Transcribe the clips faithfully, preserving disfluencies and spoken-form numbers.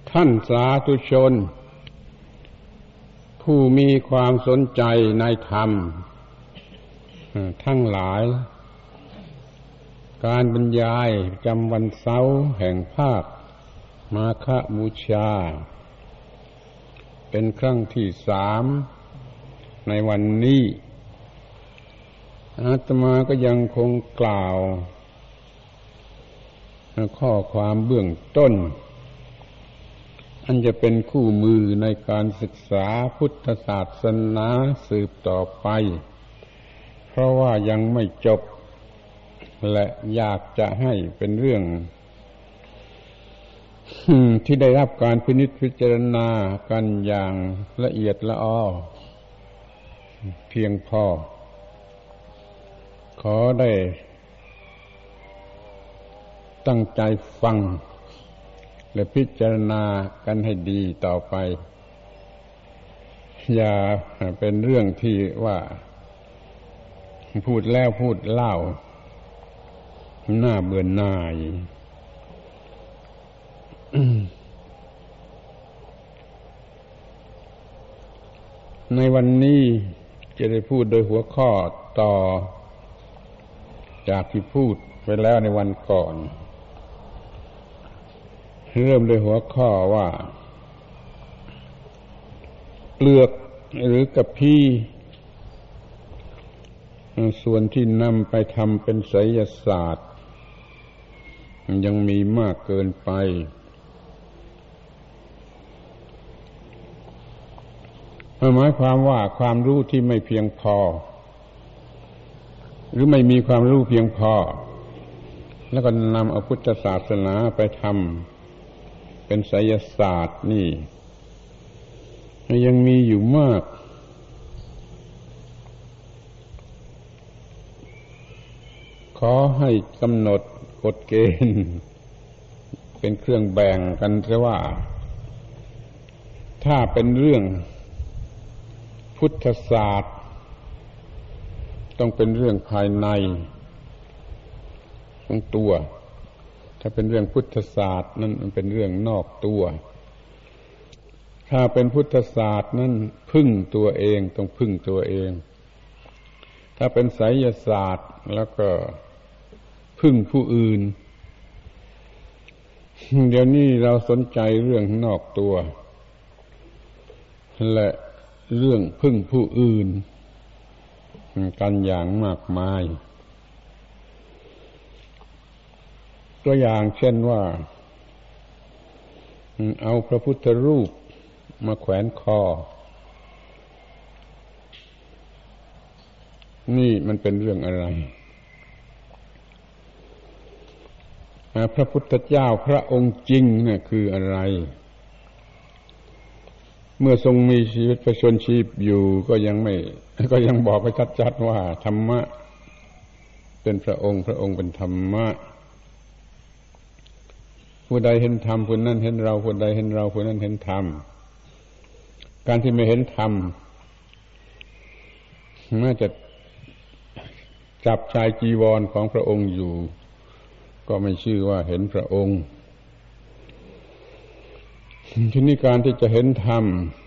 ท่านสาธุชนผู้มีความสนใจในธรรมทั้งหลายการบรรยายจำวันเสาร์แห่งภาคมาฆบูชาเป็นครั้งที่สามในวันนี้อาตมาก็ยังคงกล่าวข้อความเบื้องต้นอันจะเป็นคู่มือในการศึกษาพุทธศาสนาสืบต่อไปเพราะว่ายังไม่จบและอยากจะให้เป็นเรื่องที่ได้รับการพินิจพิจารณากันอย่างละเอียดละออเพียงพอขอได้ตั้งใจฟังและพิจารณากันให้ดีต่อไปอย่าเป็นเรื่องที่ว่าพูดแล้วพูดเล่าหน้าเบื่อหน่าย ในวันนี้จะได้พูดโดยหัวข้อต่อจากที่พูดไปแล้วในวันก่อนเริ่มโดยหัวข้อว่าเปลือกหรือกระพี้ส่วนที่นำไปทำเป็นไสยศาสตร์ยังมีมากเกินไปหมายความว่าความรู้ที่ไม่เพียงพอหรือไม่มีความรู้เพียงพอแล้วก็นำเอาพุทธศาสนาไปทำเป็นไสยศาสตร์นี่ยังมีอยู่มากขอให้กำหนดกฎเกณฑ์เป็นเครื่องแบ่งกันซะว่าถ้าเป็นเรื่องพุทธศาสตร์ต้องเป็นเรื่องภายในของตัวถ้าเป็นเรื่องพุทธศาสตร์นั่นมันเป็นเรื่องนอกตัวถ้าเป็นพุทธศาสตร์นั่นพึ่งตัวเองต้องพึ่งตัวเองถ้าเป็นไสยศาสตร์แล้วก็พึ่งผู้อื่นเดี๋ยวนี้เราสนใจเรื่องนอกตัวและเรื่องพึ่งผู้อื่นกันอย่างมากมายตัวอย่างเช่นว่าเอาพระพุทธรูปมาแขวนคอนี่มันเป็นเรื่องอะไรพระพุทธเจ้าพระองค์จริงเนี่ยคืออะไรเมื่อทรงมีชีวิตประชนชีพอยู่ก็ยังไม่ก็ยังบอกไปชัดๆว่าธรรมะเป็นพระองค์พระองค์เป็นธรรมะผู้ใดเห็นธรรมผู้นั้นเห็นเราผู้ใดเห็นเราผู้นั้นเห็นธรรมการที่ไม่เห็นธรรมน่าจะจับชายจีวรของพระองค์อยู่ก็ไม่ชื่อว่าเห็นพระองค์ทีนี้การที่จะเห็นธรรม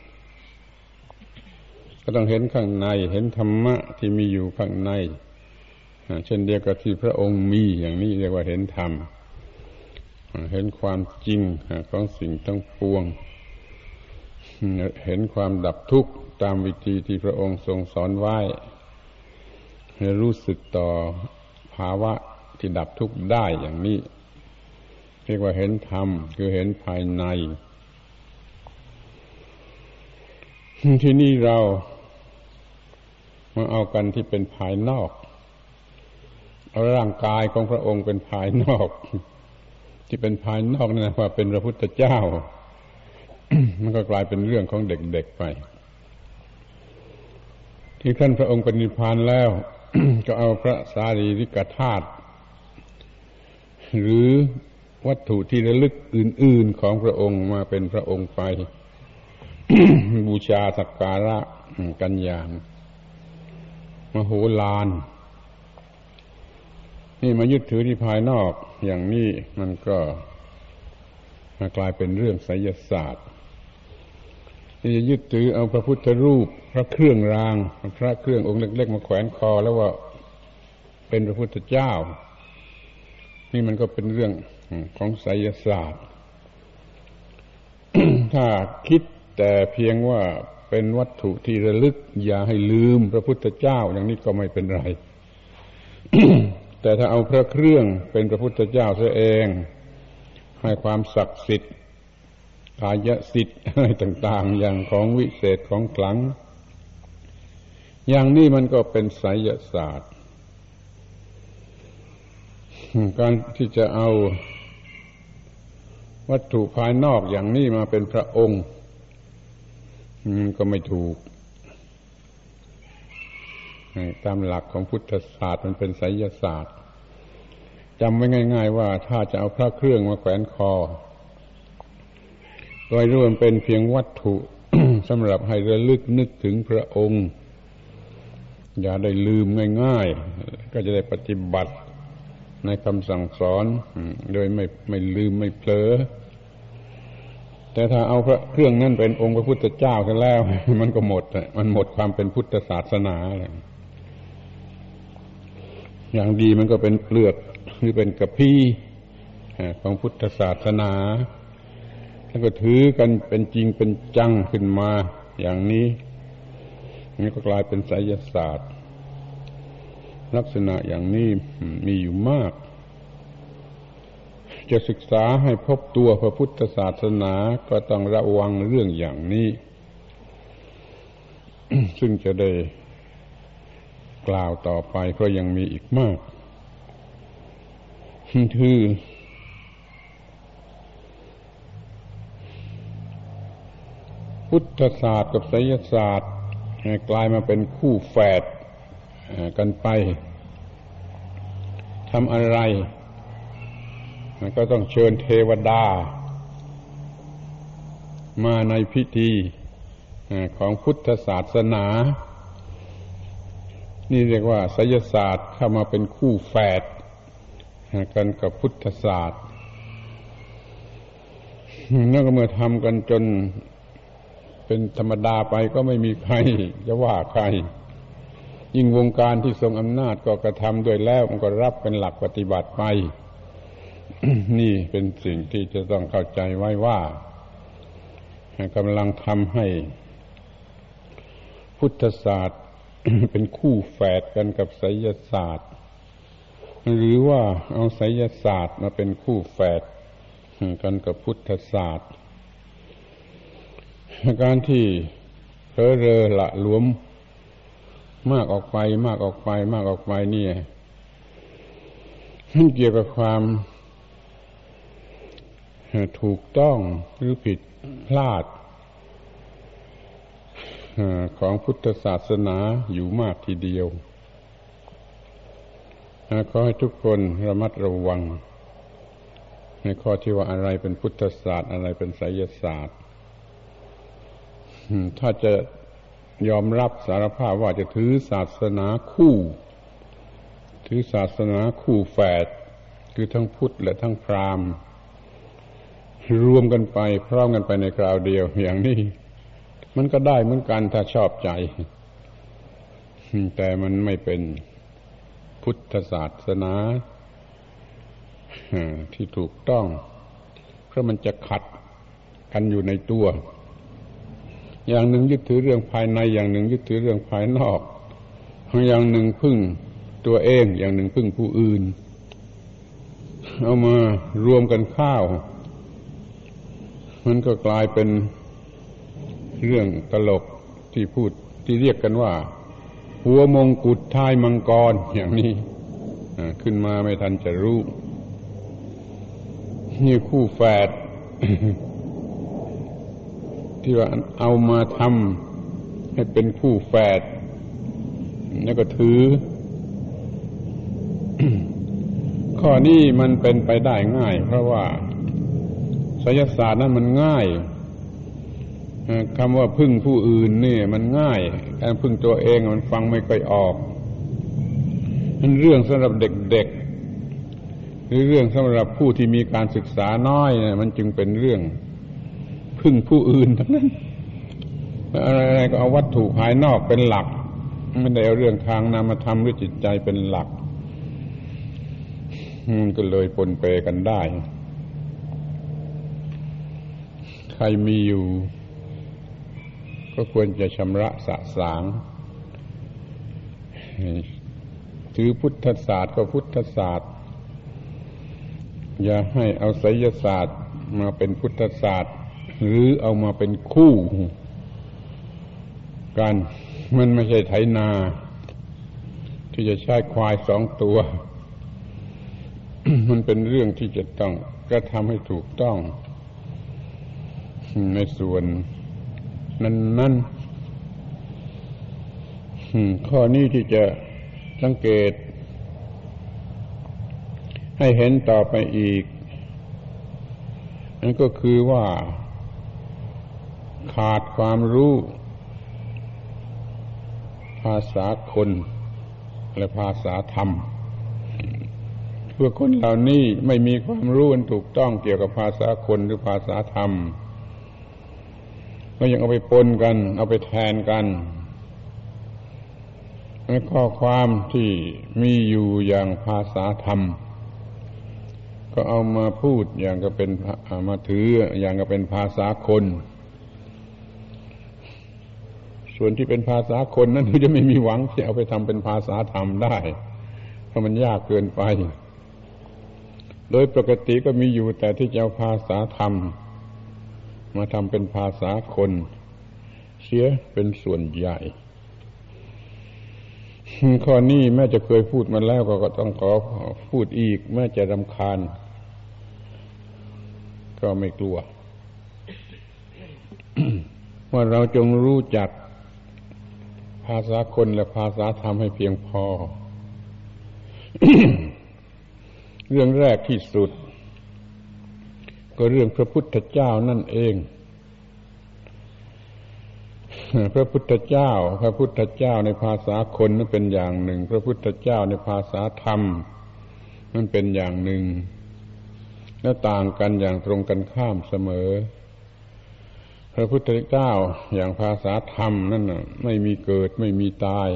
ก็ต้องเห็นข้างในเห็นธรรมะที่มีอยู่ข้างในเช่นเดียวกับที่พระองค์มีอย่างนี้เรียกว่าเห็นธรรมเห็นความจริงของสิ่งทั้งปวงเห็นความดับทุกข์ตามวิธีที่พระองค์ทรงสอนไว้รู้สึกต่อภาวะที่ดับทุกข์ได้อย่างนี้เรียกว่าเห็นธรรมคือเห็นภายในที่นี่เรามาเอากันที่เป็นภายนอกเอาร่างกายของพระองค์เป็นภายนอกที่เป็นภายนอกนั่นว่าเป็นพระพุทธเจ้า มันก็กลายเป็นเรื่องของเด็กๆไปที่ท่านพระองค์ปรินิพพานแล้ว ก็เอาพระสารีริกธาตุหรือวัตถุที่ระลึกอื่นๆของพระองค์มาเป็นพระองค์ไป บูชาสักการะกันอย่างมโหฬารนี่มายึดถือที่ภายนอกอย่างนี้มันก็กลายเป็นเรื่องไสยศาสตร์ที่จะยึดถือเอาพระพุทธรูปพระเครื่องรางพระเครื่ององค์เล็กๆมาแขวนคอแล้วว่าเป็นพระพุทธเจ้านี่มันก็เป็นเรื่องของไสยศาสตร์ ถ้าคิดแต่เพียงว่าเป็นวัตถุที่ระลึกอย่าให้ลืมพระพุทธเจ้าอย่างนี้ก็ไม่เป็นไร แต่ถ้าเอาพระเครื่องเป็นพระพุทธเจ้าซะเองให้ความศักดิ์สิทธิ์กายสิทธิ์อะไรต่างๆอย่างของวิเศษของขลังอย่างนี้มันก็เป็นไสยศาสตร์การที่จะเอาวัตถุภายนอกอย่างนี้มาเป็นพระองค์มันก็ไม่ถูกตามหลักของพุทธศาสตร์มันเป็นไสยศาสตร์จำไว้ง่ายๆว่าถ้าจะเอาพระเครื่องมาแขวนคอโดยรวมเป็นเพียงวัตถุ สำหรับให้ระลึกนึกถึงพระองค์อย่าได้ลืมง่ายๆก็จะได้ปฏิบัติในคำสั่งสอนโดยไม่ไม่ลืมไม่เผลอแต่ถ้าเอาพระเครื่องนั้นเป็นองค์พระพุทธเจ้ากันแล้วมันก็หมดมันหมดความเป็นพุทธศาสนาแล้วอย่างดีมันก็เป็นเปลือกหรือเป็นกระพี้ของพุทธศาสนาแล้วก็ถือกันเป็นจริงเป็นจังขึ้นมาอย่างนี้นี่ก็กลายเป็นไสยศาสตร์ลักษณะอย่างนี้มีอยู่มากจะศึกษาให้พบตัวพระพุทธศาสนาก็ต้องระวังเรื่องอย่างนี้ ซึ่งจะได้กล่าวต่อไปเพราะยังมีอีกมากคือพุทธศาสตร์กับไสยศาสตร์กลายมาเป็นคู่แฝดกันไปทำอะไรก็ต้องเชิญเทวดามาในพิธีของพุทธศาสนานี่เรียกว่าไสยศาสตร์เข้ามาเป็นคู่แฝดกันกับพุทธศาสตร์แล้วก็เมื่อทำกันจนเป็นธรรมดาไปก็ไม่มีใครจะว่าใครยิ่งวงการที่ทรงอำนาจก็กระทำด้วยแล้วมันก็รับเป็นหลักปฏิบัติไป นี่เป็นสิ่งที่จะต้องเข้าใจไว้ว่ากำลังทำให้พุทธศาสตร์ เป็นคู่แฝดกันกับไสยศาสตร์หรือว่าเอาไสยศาสตร์มาเป็นคู่แฝดกันกับพุทธศาสตร์การที่เพ้อเรอละหลวมมากออกไปมากออกไปมากออกไปนี่มันเกี่ยวกับความถูกต้องหรือผิดพลาดของพุทธศาสนาอยู่มากทีเดียวขอให้ทุกคนระมัดระวังในข้อที่ว่าอะไรเป็นพุทธศาสตร์อะไรเป็นไสยศาสตร์ถ้าจะยอมรับสารภาพว่าจะถือศาสนาคู่ถือศาสนาคู่แฝดคือทั้งพุทธและทั้งพราหมณ์รวมกันไปพร้อมกันไปในคราวเดียวอย่างนี้มันก็ได้เหมือนกันถ้าชอบใจแต่มันไม่เป็นพุทธศาสนาที่ถูกต้องเพราะมันจะขัดกันอยู่ในตัวอย่างหนึ่งยึดถือเรื่องภายในอย่างหนึ่งยึดถือเรื่องภายนอกอย่างหนึ่งพึ่งตัวเองอย่างหนึ่งพึ่งผู้อื่นเอามารวมกันเข้ามันก็กลายเป็นเรื่องตลกที่พูดที่เรียกกันว่าหัวมงกุฎท้ายมังกรอย่างนี้ขึ้นมาไม่ทันจะรู้นี่คู่แฝด ที่ว่าเอามาทำให้เป็นคู่แฝดแล้วก็ถือ ข้อนี้มันเป็นไปได้ง่ายเพราะว่าไสยศาสตร์นั้นมันง่ายคำว่าพึ่งผู้อื่นนี่มันง่ายการพึ่งตัวเองมันฟังไม่ค่อยออกมันเรื่องสำหรับเด็กๆหรือเรื่องสำหรับผู้ที่มีการศึกษาน้อยเนี่ยมันจึงเป็นเรื่องพึ่งผู้อื่นทั้งนั้นอะไรๆก็เอาวัตถุภายนอกเป็นหลักไม่ได้เอาเรื่องทางนามธรรมหรือจิตใจเป็นหลักมันก็เลยปนเปกันได้ใครมีอยู่ก็ควรจะชำระสะสางถือพุทธศาสตร์ก็พุทธศาสตร์อย่าให้เอาไสยศาสตร์มาเป็นพุทธศาสตร์หรือเอามาเป็นคู่กันมันไม่ใช่ไถนาที่จะใช้ควายสองตัว มันเป็นเรื่องที่จะต้องกระทำให้ถูกต้องในส่วนนั้นๆข้อนี้ที่จะสังเกตให้เห็นต่อไปอีกนั่นก็คือว่าขาดความรู้ภาษาคนและภาษาธรรมเพื่อคนเหล่านี้ไม่มีความรู้อันถูกต้องเกี่ยวกับภาษาคนหรือภาษาธรรมก็ยังเอาไปปนกันเอาไปแทนกันในข้อความที่มีอยู่อย่างภาษาธรรมก็เอามาพูดอย่างก็เป็นมาถืออย่างก็เป็นภาษาคนส่วนที่เป็นภาษาคนนั้นก็จะไม่มีหวังที่เอาไปทำเป็นภาษาธรรมได้เพราะมันยากเกินไปโดยปกติก็มีอยู่แต่ที่จะเอาภาษาธรรมมาทำเป็นภาษาคนเสียเป็นส่วนใหญ่ข้อนี้แม้จะเคยพูดมาแล้วก็ต้องขอพูดอีกแม้จะรำคาญก็ไม่กลัว ว่าเราจงรู้จักภาษาคนและภาษาธรรมให้เพียงพอ เรื่องแรกที่สุดก็เรื่องพระพุทธเจ้านั่นเองพระพุทธเจ้าพระพุทธเจ้าในภาษาคนนั้นเป็นอย่างหนึ่งพระพุทธเจ้าในภาษาธรรมมันเป็นอย่างหนึ่งและต่างกันอย่างตรงกันข้ามเสมอพระพุทธเจ้าอย่างภาษาธรรมนั่นน่ะไม่มีเกิดไม่มีตาย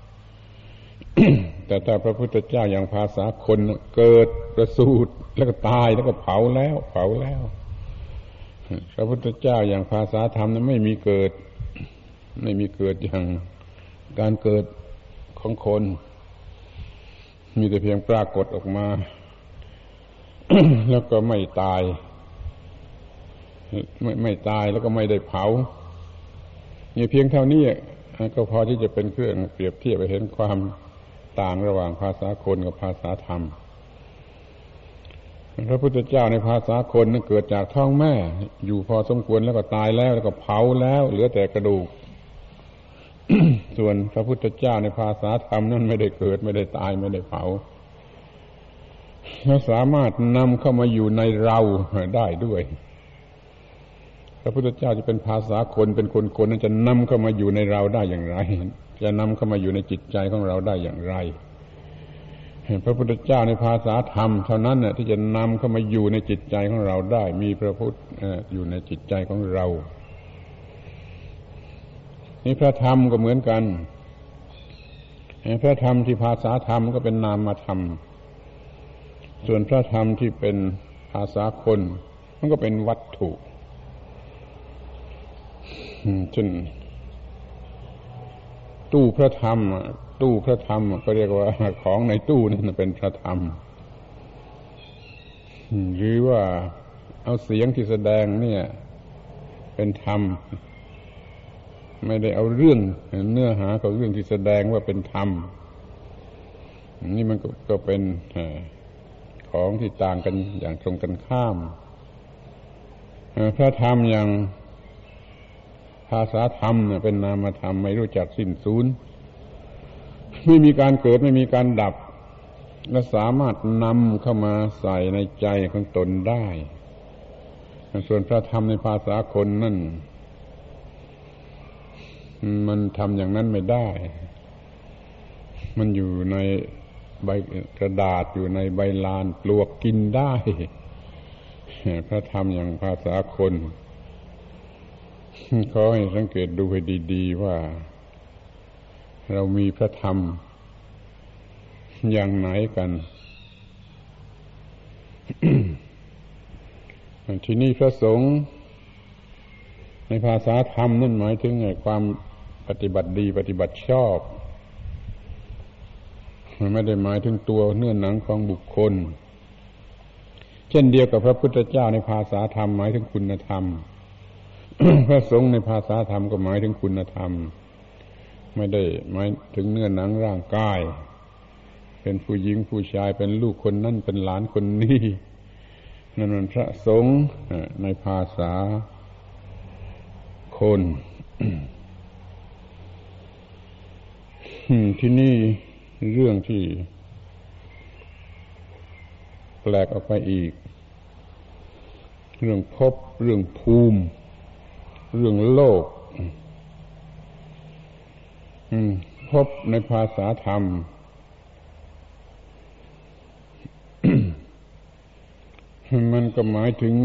แต่ถ้าพระพุทธเจ้าอย่างภาษาคนเกิดประสูติแล้วก็ตายแล้วก็เผาแล้วเผาแล้วพระพุทธเจ้าอย่างภาษาธรรมนั้นไม่มีเกิดไม่มีเกิดอย่างการเกิดของคนมีแต่เพียงปรากฏออกมา แล้วก็ไม่ตายไม่ไม่ตายแล้วก็ไม่ได้เผานี่เพียงเท่านี้ก็พอที่จะเป็นเครื่องเปรียบเทียบให้เห็นความต่างระหว่างภาษาคนกับภาษาธรรมพระพุทธเจ้าในภาษาคนนั้นเกิดจากท้องแม่อยู่พอสมควรแล้วก็ตายแล้วแล้วก็เผาแล้วเหลือแต่กระดูก ส่วนพระพุทธเจ้าในภาษาธรรมนั้นไม่ได้เกิดไม่ได้ตายไม่ได้เผาและสามารถนำเข้ามาอยู่ในเราได้ด้วยพระพุทธเจ้าจะเป็นภาษาคนเป็นคนคนนั้นจะนำเข้ามาอยู่ในเราได้อย่างไรจะนำเข้ามาอยู่ในจิตใจของเราได้อย่างไรพระพุทธเจ้าในภาษาธรรมเท่านั้นน่ะที่จะนำเข้ามาอยู่ในจิตใจของเราได้มีพระพุทธอยู่ในจิตใจของเรานี่พระธรรมก็เหมือนกันพระธรรมที่ภาษาธรรมก็เป็นนามธรรมส่วนพระธรรมที่เป็นภาษาคนมันก็เป็นวัตถุเช่นตู้พระธรรมตู้พระธรรมก็เรียกว่าของในตู้นั่นเป็นพระธรรมหรือว่าเอาเสียงที่แสดงเนี่ยเป็นธรรมไม่ได้เอาเรื่องเนื้อหาของเรื่องที่แสดงว่าเป็นธรรมนี่มันก็เป็นของที่ต่างกันอย่างตรงกันข้ามพระธรรมอย่างภาษาธรรมเป็นนามธรรมไม่รู้จักสิ้นสูญไม่มีการเกิดไม่มีการดับและสามารถนำเข้ามาใส่ในใจของตนได้ส่วนพระธรรมในภาษาคนนั่นมันทำอย่างนั้นไม่ได้มันอยู่ในใบกระดาษอยู่ในใบลานปลวกกินได้พระธรรมอย่างภาษาคนขอให้สังเกตดูให้ดีๆว่าเรามีพระธรรมอย่างไหนกัน ที่นี่พระสงฆ์ในภาษาธรรมนั่นหมายถึงไงความปฏิบัติดีปฏิบัติชอบไม่ได้หมายถึงตัวเนื้อหนังของบุคคลเช่นเดียวกับพระพุทธเจ้าในภาษาธรรมหมายถึงคุณธรรม พระสงฆ์ในภาษาธรรมก็หมายถึงคุณธรรมไม่ได้หมายถึงเนื้อหนังร่างกายเป็นผู้หญิงผู้ชายเป็นลูกคนนั่นเป็นหลานคนนี้นั่นมันพระสงฆ์ในภาษาคน ที่นี่เรื่องที่แปลกออกไปอีกเรื่องภพเรื่องภูมิเรื่องโลกภพในภาษาธรรม มันก็หมายถึง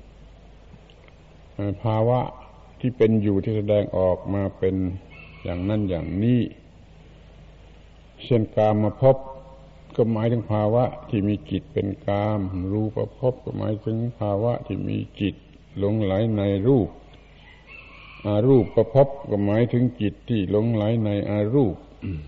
ภาวะที่เป็นอยู่ที่แสดงออกมาเป็นอย่างนั้นอย่างนี้เช่นกามภพก็หมายถึงภาวะที่มีจิตเป็นกามรูปภพก็หมายถึงภาวะที่มีจิตหลงไหลในรูปอารูปภพก็หมายถึงจิตที่หลงไหลในอารูป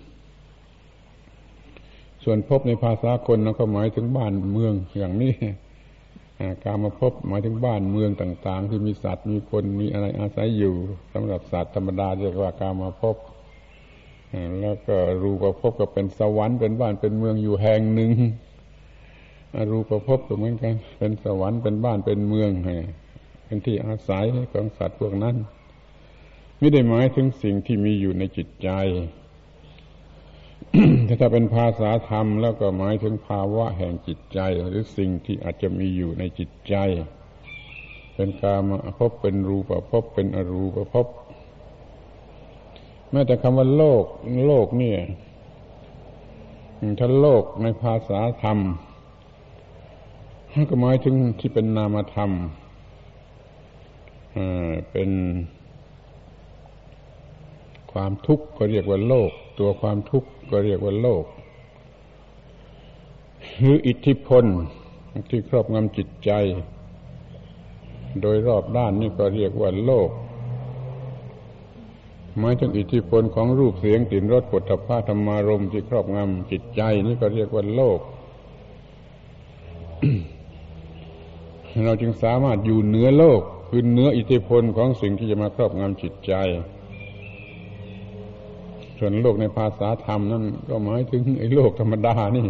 ส่วนภพในภาษาคนเราก็หมายถึงบ้านเมืองอย่างนี้กามภพหมายถึงบ้านเมืองต่างๆที่มีสัตว์มีคนมีอะไรอาศัยอยู่สำหรับสัตว์ธรรมดาเรียกว่ากามภพแล้วก็รูปภพก็เป็นสวรรค์เป็นบ้านเป็นเมืองอยู่แห่งหนึ่งอรูปภพก็เหมือนกันเป็นสวรรค์เป็นบ้านเป็นเมืองเป็นที่อาศัยของสัตว์พวกนั้นไม่ได้หมายถึงสิ่งที่มีอยู่ในจิตใจ ถ้าเป็นภาษาธรรมแล้วก็หมายถึงภาวะแห่งจิตใจหรือสิ่งที่อาจจะมีอยู่ในจิตใจเป็นกามภพเป็นรูปภพเป็นอรูปภพแม้แต่คำว่าโลกโลกเนี่ยถ้าโลกในภาษาธรรมก็หมายถึงที่เป็นนามธรรมเป็นความทุกข์ก็เรียกว่าโลกตัวความทุกข์ก็เรียกว่าโลกหรืออิทธิพลที่ครอบงำจิตใจโดยรอบด้านนี่ก็เรียกว่าโลกหมายถึงอิทธิพลของรูปเสียงกลิ่นรสโผฏฐัพพะธรรมารมณ์ที่ครอบงำจิตใจนี่ก็เรียกว่าโลก เราจึงสามารถอยู่เหนือโลกคือเหนืออิทธิพลของสิ่งที่จะมาครอบงำจิตใจส่วนโลกในภาษาธรรมนั่นก็หมายถึงไอ้โลกธรรมดานี่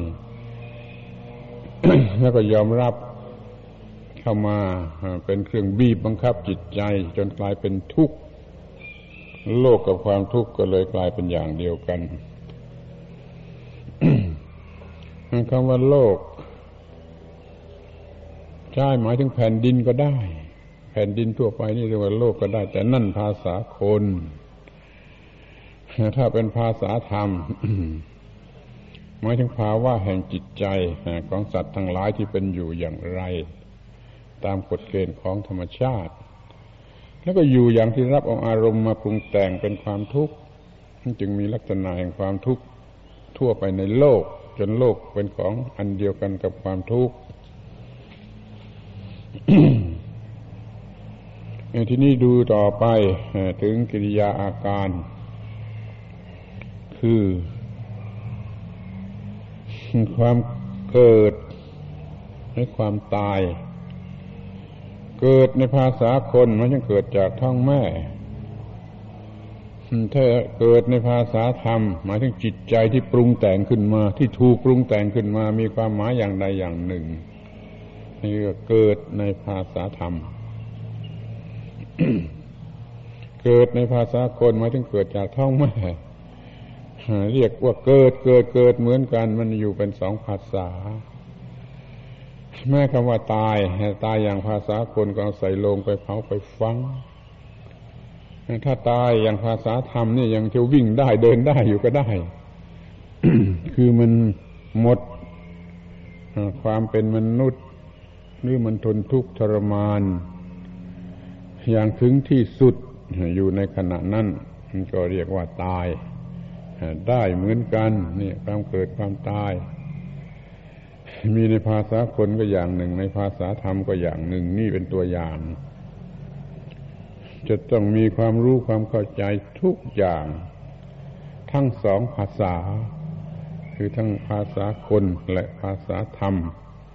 แล้วก็ยอมรับเข้ามาเป็นเครื่องบีบบังคับจิตใจจนกลายเป็นทุกข์โลกกับความทุกข์ก็เลยกลายเป็นอย่างเดียวกัน คำว่าโลกใช่หมายถึงแผ่นดินก็ได้แผ่นดินทั่วไปนี่เรียกว่าโลกก็ได้แต่นั่นภาษาคนถ้าเป็นภาษาธรรม หมายถึงภาวะแห่งจิตใจของสัตว์ทั้งหลายที่เป็นอยู่อย่างไรตามกฎเกณฑ์ของธรรมชาติแล้วก็อยู่อย่างที่รับเอาอารมณ์มาปรุงแต่งเป็นความทุกข์จึงมีลักษณะแห่งความทุกข์ทั่วไปในโลกจนโลกเป็นของอันเดียวกันกับความทุกข์ ที่นี่ดูต่อไปถึงกิริยาอาการคือความเกิดและความตายเกิดในภาษาคนมันจะเกิดจากท้องแม่ถ้าเกิดในภาษาธรรมหมายถึงจิตใจที่ปรุงแต่งขึ้นมาที่ถูกปรุงแต่งขึ้นมามีความหมายอย่างใดอย่างหนึ่งนี่ก็เกิดในภาษาธรรม เกิดในภาษาคนหมายถึงเกิดจากท้องแม่เรียกว่าเกิดเกิดเกิดเหมือนกันมันอยู่เป็นสองภาษาแม้คำว่าตายตายอย่างภาษาคนก็ใส่ลงไปเผาไปฝังถ้าตายอย่างภาษาธรรมนี่ยังจะวิ่งได้เดินได้อยู่ก็ได้ คือมันหมดความเป็นมนุษย์หรือมันทนทุกข์ทรมานอย่างถึงที่สุดอยู่ในขณะนั้นมันก็เรียกว่าตายได้เหมือนกันนี่ความเกิดความตายมีในภาษาคนก็อย่างหนึ่งในภาษาธรรมก็อย่างหนึ่งนี่เป็นตัวอย่างจะต้องมีความรู้ความเข้าใจทุกอย่างทั้งสองภาษาคือทั้งภาษาคนและภาษาธรรม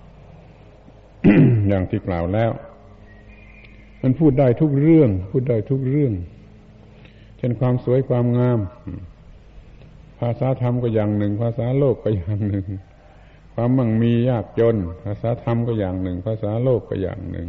อย่างที่กล่าวแล้วมันพูดได้ทุกเรื่องพูดได้ทุกเรื่องเช่นความสวยความงามภาษาธรรมก็อย่างหนึ่งภาษาโลกก็อย่างหนึ่งความมั่งมียากจนภาษาธรรมก็อย่างหนึ่งภาษาโลกก็อย่างหนึ่ง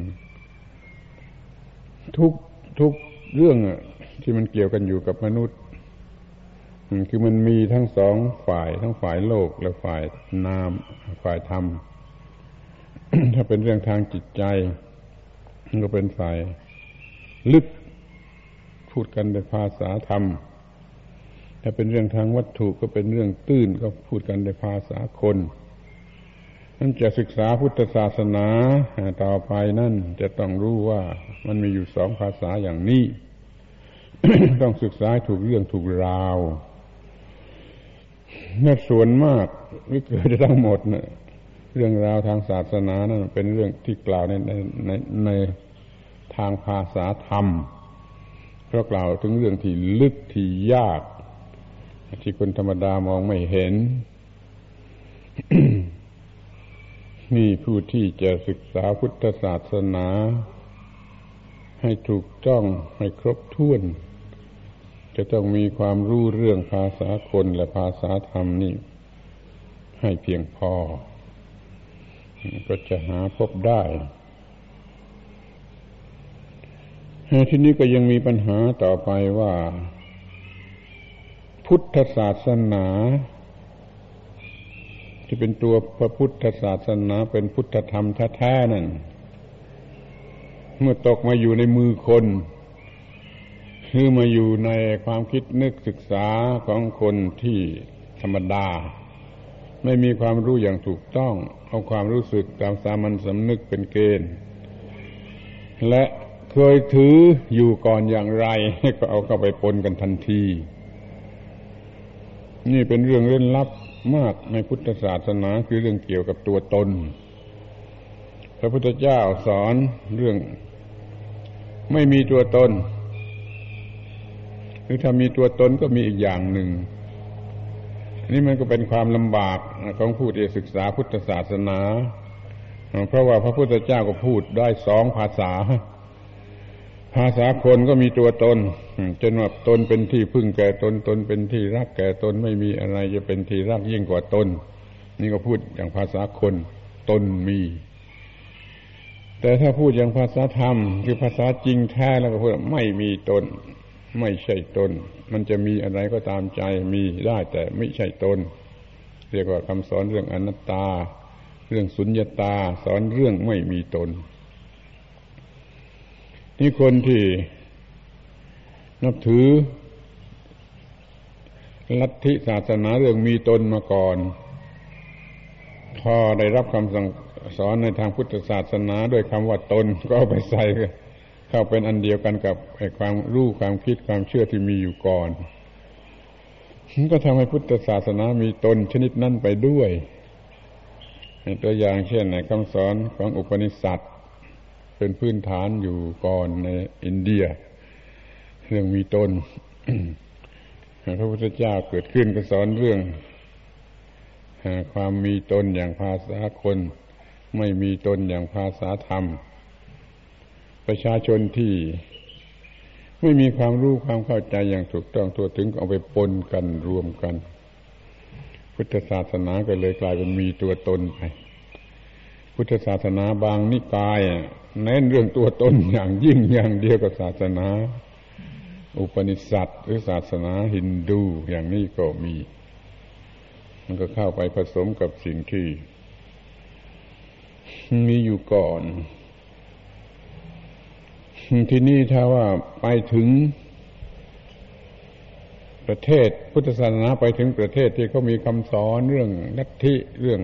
ทุกทุกเรื่องที่มันเกี่ยวกันอยู่กับมนุษย์คือมันมีทั้งสองฝ่ายทั้งฝ่ายโลกและฝ่ายนามฝ่ายธรรม ถ้าเป็นเรื่องทางจิตใจก็เป็นฝ่ายลึกพูดกันในภาษาธรรมถ้าเป็นเรื่องทางวัตถุก็เป็นเรื่องตื้นก็พูดกันในภาษาคนนั่นจะศึกษาพุทธศาสนาต่อไปนั่นจะต้องรู้ว่ามันมีอยู่สองภาษาอย่างนี้ ต้องศึกษาถูกเรื่องถูกราวน่าส่วนมากหรือเกิดทั้งหมดเนี่ยเรื่องราวทางศาสนานั่นเป็นเรื่องที่กล่าวในในในในทางภาษาธรรมเพราะกล่าวถึงเรื่องที่ลึกที่ยากที่คนธรรมดามองไม่เห็น นี่ผู้ที่จะศึกษาพุทธศาสนาให้ถูกต้องให้ครบถ้วนจะต้องมีความรู้เรื่องภาษาคนและภาษาธรรมนี่ให้เพียงพอก็จะหาพบได้ทีนี้ก็ยังมีปัญหาต่อไปว่าพุทธศาสนาที่เป็นตัวพระพุทธศาสนาเป็นพุทธธรรมแท้ๆนั่นเมื่อตกมาอยู่ในมือคนหรือมาอยู่ในความคิดนึกศึกษาของคนที่ธรรมดาไม่มีความรู้อย่างถูกต้องเอาความรู้สึกตามสามัญสำนึกเป็นเกณฑ์และเคยถืออยู่ก่อนอย่างไรก็เอาเข้าไปปนกันทันทีนี่เป็นเรื่องเร้นลับมากในพุทธศาสนาคือเรื่องเกี่ยวกับตัวตนพระพุทธเจ้าสอนเรื่องไม่มีตัวตนหรือถ้ามีตัวตนก็มีอีกอย่างหนึ่งนี่มันก็เป็นความลำบากของผู้ที่ศึกษาพุทธศาสนาเพราะว่าพระพุทธเจ้าก็พูดได้สองภาษาภาษาคนก็มีตัวตนจนว่าตนเป็นที่พึ่งแก่ตนตนเป็นที่รักแก่ตนไม่มีอะไรจะเป็นที่รักยิ่งกว่าตนนี่ก็พูดอย่างภาษาคนตนมีแต่ถ้าพูดอย่างภาษาธรรมคือภาษาจริงแท้แล้วก็พูดไม่มีตนไม่ใช่ตนมันจะมีอะไรก็ตามใจมีได้แต่ไม่ใช่ตนเรียกว่าคำสอนเรื่องอนัตตาเรื่องสุญญตาสอนเรื่องไม่มีตนนี่คนที่นับถือลัทธิศาสนาเรื่องมีตนมาก่อนพอได้รับคำสั่งสอนในทางพุทธศาสนาด้วยคำว่าตนก็เอาไปใส่เข้าเป็นอันเดียวกันกับไอ้ความรู้ความคิดความเชื่อที่มีอยู่ก่อนก็ทำให้พุทธศาสนามีตนชนิดนั้นไปด้วยตัวอย่างเช่นในคำสอนของอุปนิษัทเป็นพื้นฐานอยู่ก่อนในอินเดียเรื่องมีตน พระพุทธเจ้าเกิดขึ้นก็สอนเรื่องความมีตนอย่างภาษาคนไม่มีตนอย่างภาษาธรรมประชาชนที่ไม่มีความรู้ความเข้าใจอย่างถูกต้องทั่วถึงเอาไปปนกันรวมกันพุทธศาสนาก็เลยกลายเป็นมีตัวตนไปพุทธศาสนาบางนิกายเน้นเรื่องตัวตนอย่างยิ่งอย่างเดียวกับศาสนาอุปนิษัทหรือศาสนาฮินดูอย่างนี้ก็มีมันก็เข้าไปผสมกับสิ่งที่มีอยู่ก่อนทีนี้ถ้าว่าไปถึงประเทศพุทธศาสนาไปถึงประเทศที่เขามีคำสอนเรื่องลัทธิเรื่อง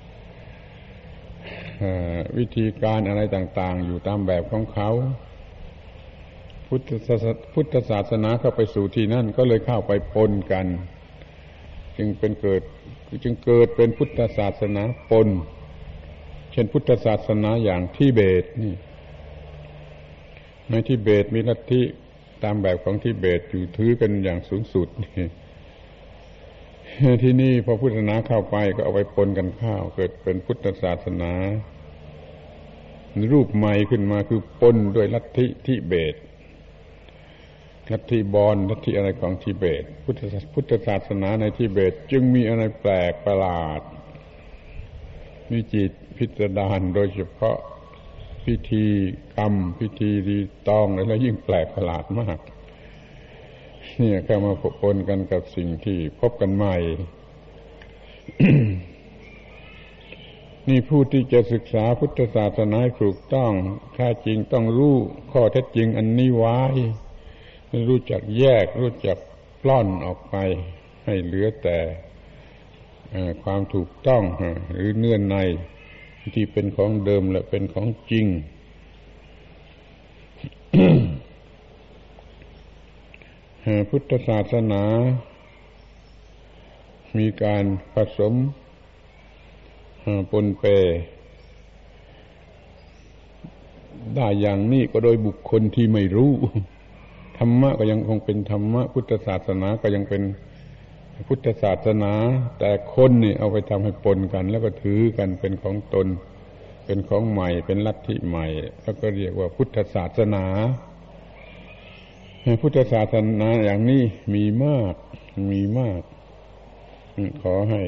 วิธีการอะไรต่างๆอยู่ตามแบบของเขาพุทธศาสพุทธศาสนาเข้าไปสู่ที่นั่นก็เลยเข้าไปปนกันจึงเป็นเกิดจึงเกิดเป็นพุทธศาสนาปนเช่นพุทธศาสนาอย่างทิเบตนี่ในทิเบตมีลัทธิตามแบบของทิเบตอยู่ถือกันอย่างสูงสุดที่นี่พอพุทธศาสนาเข้าไปก็เอาไปปนกันเข้าเกิดเป็นพุทธศาสนารูปใหม่ขึ้นมาคือปนด้วยลัทธิทิเบตลัทธิบอนลัทธิอะไรของทิเบตพุทธพุทธศาสนาในทิเบตจึงมีอะไรแปลกประหลาดมีจิตพิสดารโดยเฉพาะพิธีกรรมพิธีรีตองแล้วยิ่งแปลกประหลาดมากเนี่ยเข้ามาปนกันกับสิ่งที่พบกันใหม่ นี่ผู้ที่จะศึกษาพุทธศาสนาให้ถูกต้องแท้จริงต้องรู้ข้อเท็จจริงอันนี้ไว้รู้จักแยกรู้จักปล้อนออกไปให้เหลือแต่ความถูกต้องหรือเนื้อในที่เป็นของเดิมและเป็นของจริง พุทธศาสนามีการผสมปนเปได้อย่างนี้ก็โดยบุคคลที่ไม่รู้ธรรมะก็ยังคงเป็นธรรมะพุทธศาสนาก็ยังเป็นพุทธศาสนาแต่คนนี่เอาไปทำให้ปนกันแล้วก็ถือกันเป็นของตนเป็นของใหม่เป็นลัทธิใหม่แล้วก็เรียกว่าพุทธศาสนาพุทธศาสนาอย่างนี้มีมากมีมากขอให้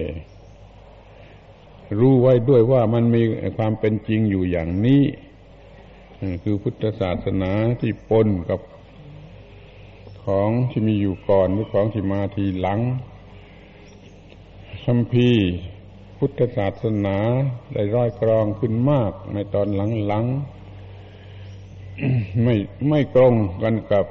รู้ไว้ด้วยว่ามันมีความเป็นจริงอยู่อย่างนี้คือพุทธศาสนาที่ปนกับของที่มีอยู่ก่อนหรือของที่มาทีหลังคัมภีร์พุทธศาสนาได้ร้อยกรองขึ้นมากในตอนหลังๆ ไม่ไม่ตรงกันกับ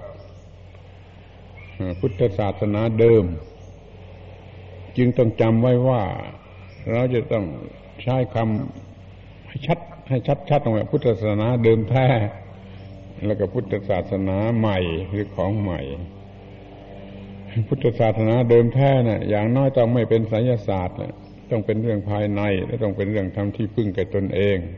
พุทธศาสนาเดิมจึงต้องจำไว้ว่าเราจะต้องใช้คำให้ชัดให้ชัดๆตรงนี้พุทธศาสนาเดิมแท้แล้วก็พุทธศาสนาใหม่หรือของใหม่พุทธศาสนาเดิมแท้น่ะอย่างน้อยต้องไม่เป็นไสยศาสตร์ต้องเป็นเรื่องภายในและต้องเป็นเรื่องทำที่พึ่งแก่ตนเอง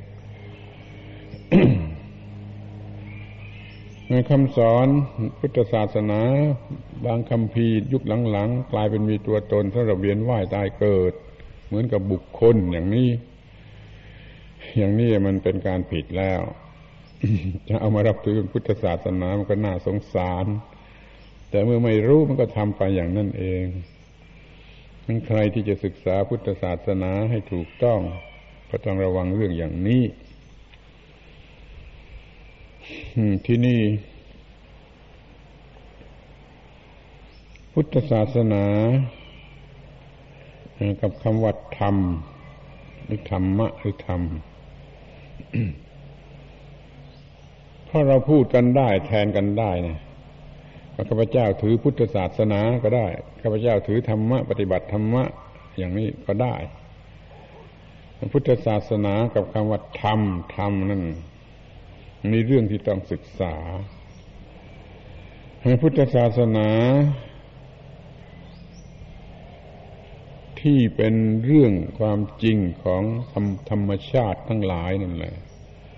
ในคำสอนพุทธศาสนาบางคัมภีร์ยุคหลังๆกลายเป็นมีตัวตนสำหรับเวียนว่ายตายเกิดเหมือนกับบุคคลอย่างนี้อย่างนี้มันเป็นการผิดแล้ว จะเอามารับถือเป็นพุทธศาสนามันก็น่าสงสารแต่เมื่อไม่รู้มันก็ทำไปอย่างนั้นเองมันใครที่จะศึกษาพุทธศาสนาให้ถูกต้องก็ต้องระวังเรื่องอย่างนี้ที่นี่พุทธศาสนากับคำว่าธรรมหรือธรรมะหรือธรรม เพราะเราพูดกันได้แทนกันได้นะข้าพเจ้าถือพุทธศาสนาก็ได้ข้าพเจ้าถือธรรมะปฏิบัติธรรมะอย่างนี้ก็ได้พุทธศาสนากับคำว่าธรรมธรรมนั่นมีเรื่องที่ต้องศึกษาพุทธศาสนาที่เป็นเรื่องความจริงของธรรมชาติทั้งหลายนั่นแหละ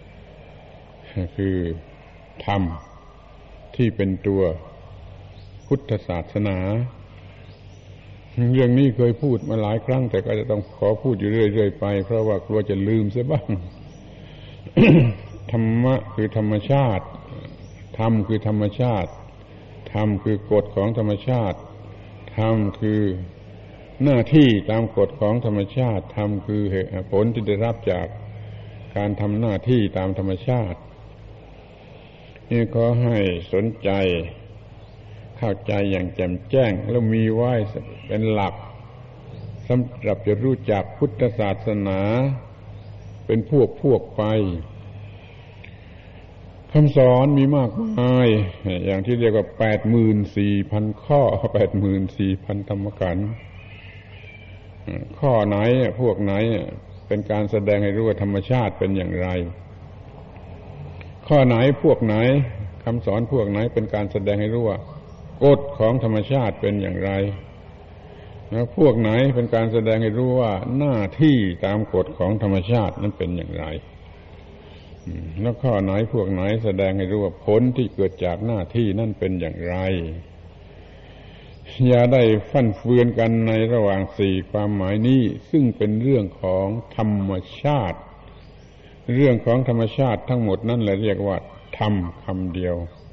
คือธรรมที่เป็นตัวพุทธศาสนาเรื่องนี้เคยพูดมาหลายครั้งแต่ก็จะต้องขอพูดอยู่เรื่อยๆไปเพราะว่ากลัวจะลืมเสียบ้าง ธรรมะคือธรรมชาติธรรมคือธรรมชาติธรรมคือกฎของธรรมชาติธรรมคือหน้าที่ตามกฎของธรรมชาติธรรมคือผลที่ได้รับจากการทำหน้าที่ตามธรรมชาตินี่ขอให้สนใจเข้าใจอย่างแจ่มแจ้งแล้วมีไว้เป็นหลักสำหรับจะรู้จักพุทธศาสนาเป็นพวกพวกไปคำสอนมีมากมายอย่างที่เรียกว่าแปดหมื่นสี่พันข้อแปดหมื่นสี่พันธรรมขันธ์ข้อไหนพวกไหนเป็นการแสดงให้รู้ว่าธรรมชาติเป็นอย่างไรข้อไหนพวกไหนคำสอนพวกไหนเป็นการแสดงให้รู้ว่ากฎของธรรมชาติเป็นอย่างไรแล้วพวกไหนเป็นการแสดงให้รู้ว่าหน้าที่ตามกฎของธรรมชาตินั้นเป็นอย่างไรแล้วข้อไหนพวกไหนแสดงให้รู้ว่าผลที่เกิดจากหน้าที่นั่นเป็นอย่างไรอย่าได้ฟั่นเฟือนกันในระหว่างสี่ความหมายนี้ซึ่งเป็นเรื่องของธรรมชาติเรื่องของธรรมชาติทั้งหมดนั่นแหละเรียกว่าธรรมคำเดียว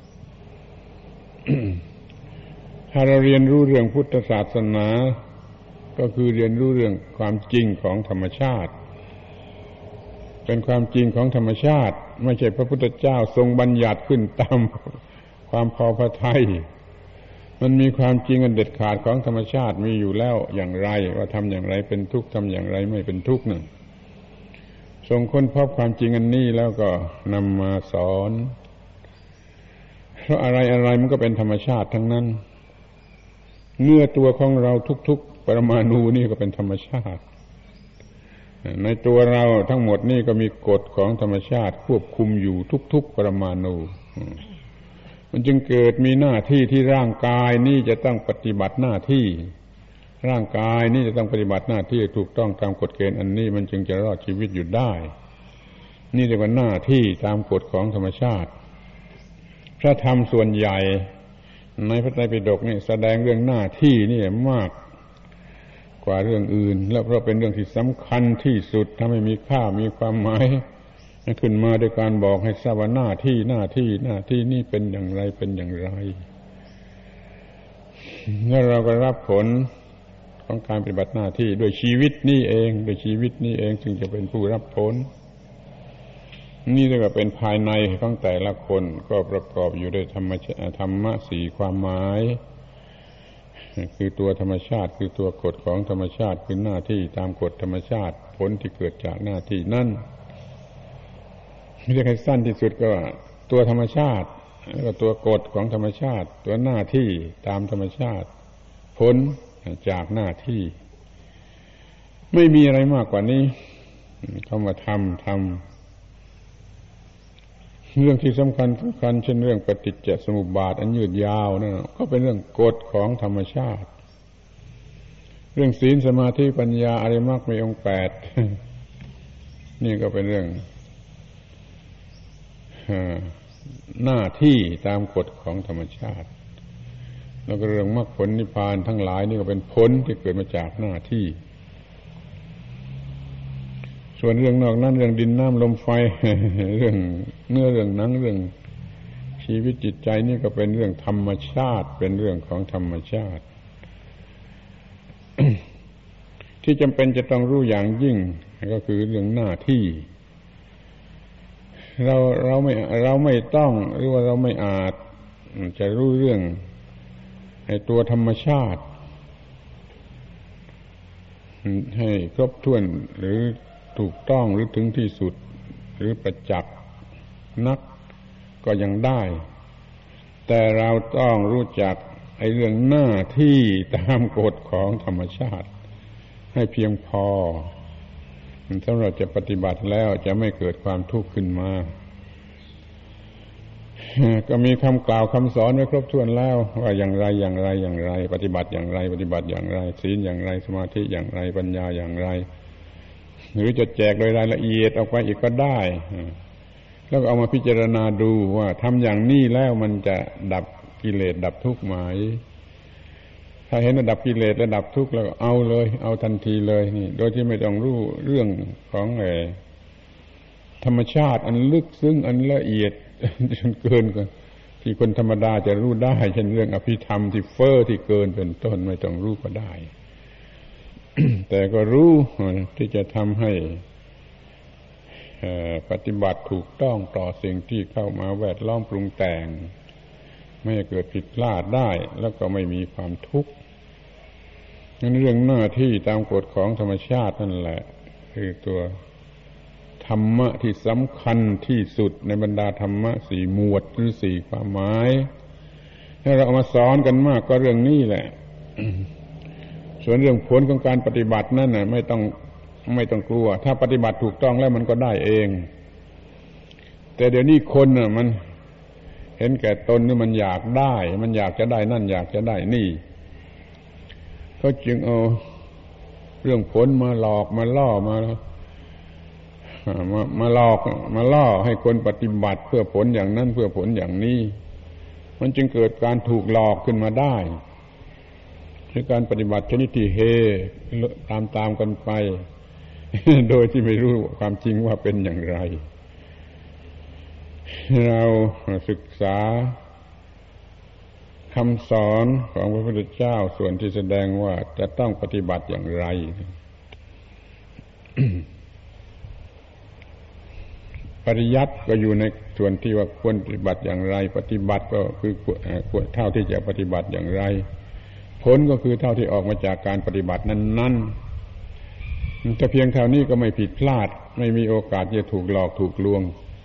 ถ้าเราเรียนรู้เรื่องพุทธศาสนาก็คือเรียนรู้เรื่องความจริงของธรรมชาติเป็นความจริงของธรรมชาติไม่ใช่พระพุทธเจ้าทรงบัญญัติขึ้นตามความพอพระทัยมันมีความจริงอันเด็ดขาดของธรรมชาติมีอยู่แล้วอย่างไรว่าทำอย่างไรเป็นทุกข์ทำอย่างไรไม่เป็นทุกข์นั่นทรงค้นพบความจริงอันนี้แล้วก็นำมาสอนเพราะอะไรอะไรมันก็เป็นธรรมชาติทั้งนั้นเนื้อตัวของเราทุกๆปรมาณูนี่ก็เป็นธรรมชาติในตัวเราทั้งหมดนี่ก็มีกฎของธรรมชาติควบคุมอยู่ทุกๆปรมาณูมันจึงเกิดมีหน้าที่ที่ร่างกายนี่จะต้องปฏิบัติหน้าที่ร่างกายนี่จะต้องปฏิบัติหน้าที่ถูกต้องตามกฎเกณฑ์อันนี้มันจึงจะรอดชีวิตอยู่ได้นี่เรียกว่าหน้าที่ตามกฎของธรรมชาติพระธรรมส่วนใหญ่ในพระไตรปิฎกนี่แสดงเรื่องหน้าที่นี่มากกว่าเรื่องอื่นและเพราะเป็นเรื่องที่สำคัญที่สุดทำให้มีค่ามีความหมายขึ้นมาโดยการบอกให้ทราบว่าหน้าที่หน้าที่หน้าที่นี่เป็นอย่างไรเป็นอย่างไรแล้วเราก็รับผลของการปฏิบัติหน้าที่ด้วยชีวิตนี่เองด้วยชีวิตนี่เองจึงจะเป็นผู้รับผลนี่เรียกว่าเป็นภายในของแต่ละคนก็ประกอบอยู่ด้วยธรรมะธรรมะสี่ความหมายคือตัวธรรมชาติคือตัวกฎของธรรมชาติคือหน้าที่ตามกฎธรรมชาติผลที่เกิดจากหน้าที่นั่นเรียกให้สั้นที่สุดก็ตัวธรรมชาติแล้วก็ตัวกฎของธรรมชาติตัวหน้าที่ตามธรรมชาติผลจากหน้าที่ไม่มีอะไรมากกว่านี้คำว่าทำทำเรื่องที่สำคัญสำคัญเช่นเรื่องปฏิจจสมุปบาทอันยืดยาวนั่นก็เป็นเรื่องกฎของธรรมชาติเรื่องศีลสมาธิปัญญาอริยมรรคมีองค์แปดนี่ก็เป็นเรื่องหน้าที่ตามกฎของธรรมชาติแล้วก็เรื่องมรรคผลนิพพานทั้งหลายนี่ก็เป็นผลที่เกิดมาจากหน้าที่ส่วนเรื่องนอกนั้นเรื่องดินน้ำลมไฟเรื่องเนื้อเรื่องหนังเรื่องชีวิตจิตใจนี่ก็เป็นเรื่องธรรมชาติเป็นเรื่องของธรรมชาติ ที่จำเป็นจะต้องรู้อย่างยิ่งก็คือเรื่องหน้าที่เราเราไม่เราไม่ต้องหรือว่าเราไม่อาจจะรู้เรื่องไอ้ตัวธรรมชาติให้ครบถ้วนหรือถูกต้องหรือถึงที่สุดหรือประจักษ์นักก็ยังได้แต่เราต้องรู้จักไอ้เรื่องหน้าที่ตามกฎของธรรมชาติให้เพียงพอสำหรับจะปฏิบัติแล้วจะไม่เกิดความทุกข์ขึ้นมาก็มีคำกล่าวคำสอนไว้ครบถ้วนแล้วว่าอย่างไรอย่างไรอย่างไรปฏิบัติอย่างไรปฏิบัติอย่างไรศีลอย่างไรสมาธิอย่างไรปัญญาอย่างไรหรือจะแจกโดยรายละเอียดออกไปอีกก็ได้แล้วก็เอามาพิจารณาดูว่าทำอย่างนี้แล้วมันจะดับกิเลสดับทุกข์ไหมถ้าเห็นว่าดับกิเลสและดับทุกข์แล้วเอาเลยเอาทันทีเลยนี่โดยที่ไม่ต้องรู้เรื่องของไอ้ธรรมชาติอันลึกซึ้งอันละเอียดจนเกินกว่าที่คนธรรมดาจะรู้ได้เช่นเรื่องอภิธรรมที่เฟ้อที่เกินเป็นต้นไม่ต้องรู้ก็ได้ แต่ก็รู้ที่จะทำให้ปฏิบัติถูกต้องต่อสิ่งที่เข้ามาแวดล้อมปรุงแต่งไม่ให้เกิดผิดพลาดได้แล้วก็ไม่มีความทุกข์นั่นเรื่องหน้าที่ตามกฎของธรรมชาตินั่นแหละคือตัวธรรมะที่สำคัญที่สุดในบรรดาธรรมะสี่หมวดหรือสี่ความหมายให้เราเอามาสอนกันมากก็เรื่องนี้แหละ ส่วนเรื่องผลของการปฏิบัตินั่นน่ะไม่ต้องไม่ต้องกลัวถ้าปฏิบัติถูกต้องแล้วมันก็ได้เองแต่เดี๋ยวนี้คนน่ะมันเห็นแก่ตนนี่มันอยากได้มันอยากจะได้นั่นอยากจะได้นี่เขาจึงเอาเรื่องผลมาหลอกมาล่อมามามาหลอกมาล่อให้คนปฏิบัติเพื่อผลอย่างนั้นเพื่อผลอย่างนี้มันจึงเกิดการถูกหลอกขึ้นมาได้คือการปฏิบัติชนิดที่เฮตามตามกันไปโดยที่ไม่รู้ความจริงว่าเป็นอย่างไรเราศึกษาคำสอนของพระพุทธเจ้าส่วนที่แสดงว่าจะต้องปฏิบัติอย่างไร ปริยัติก็อยู่ในส่วนที่ว่าควรปฏิบัติอย่างไรปฏิบัติก็คือเท่าที่จะปฏิบัติอย่างไรผลก็คือเท่าที่ออกมาจากการปฏิบัตินั้นๆแต่เพียงเท่านี้ก็ไม่ผิดพลาดไม่มีโอกาสจะถูกหลอกถูกลวง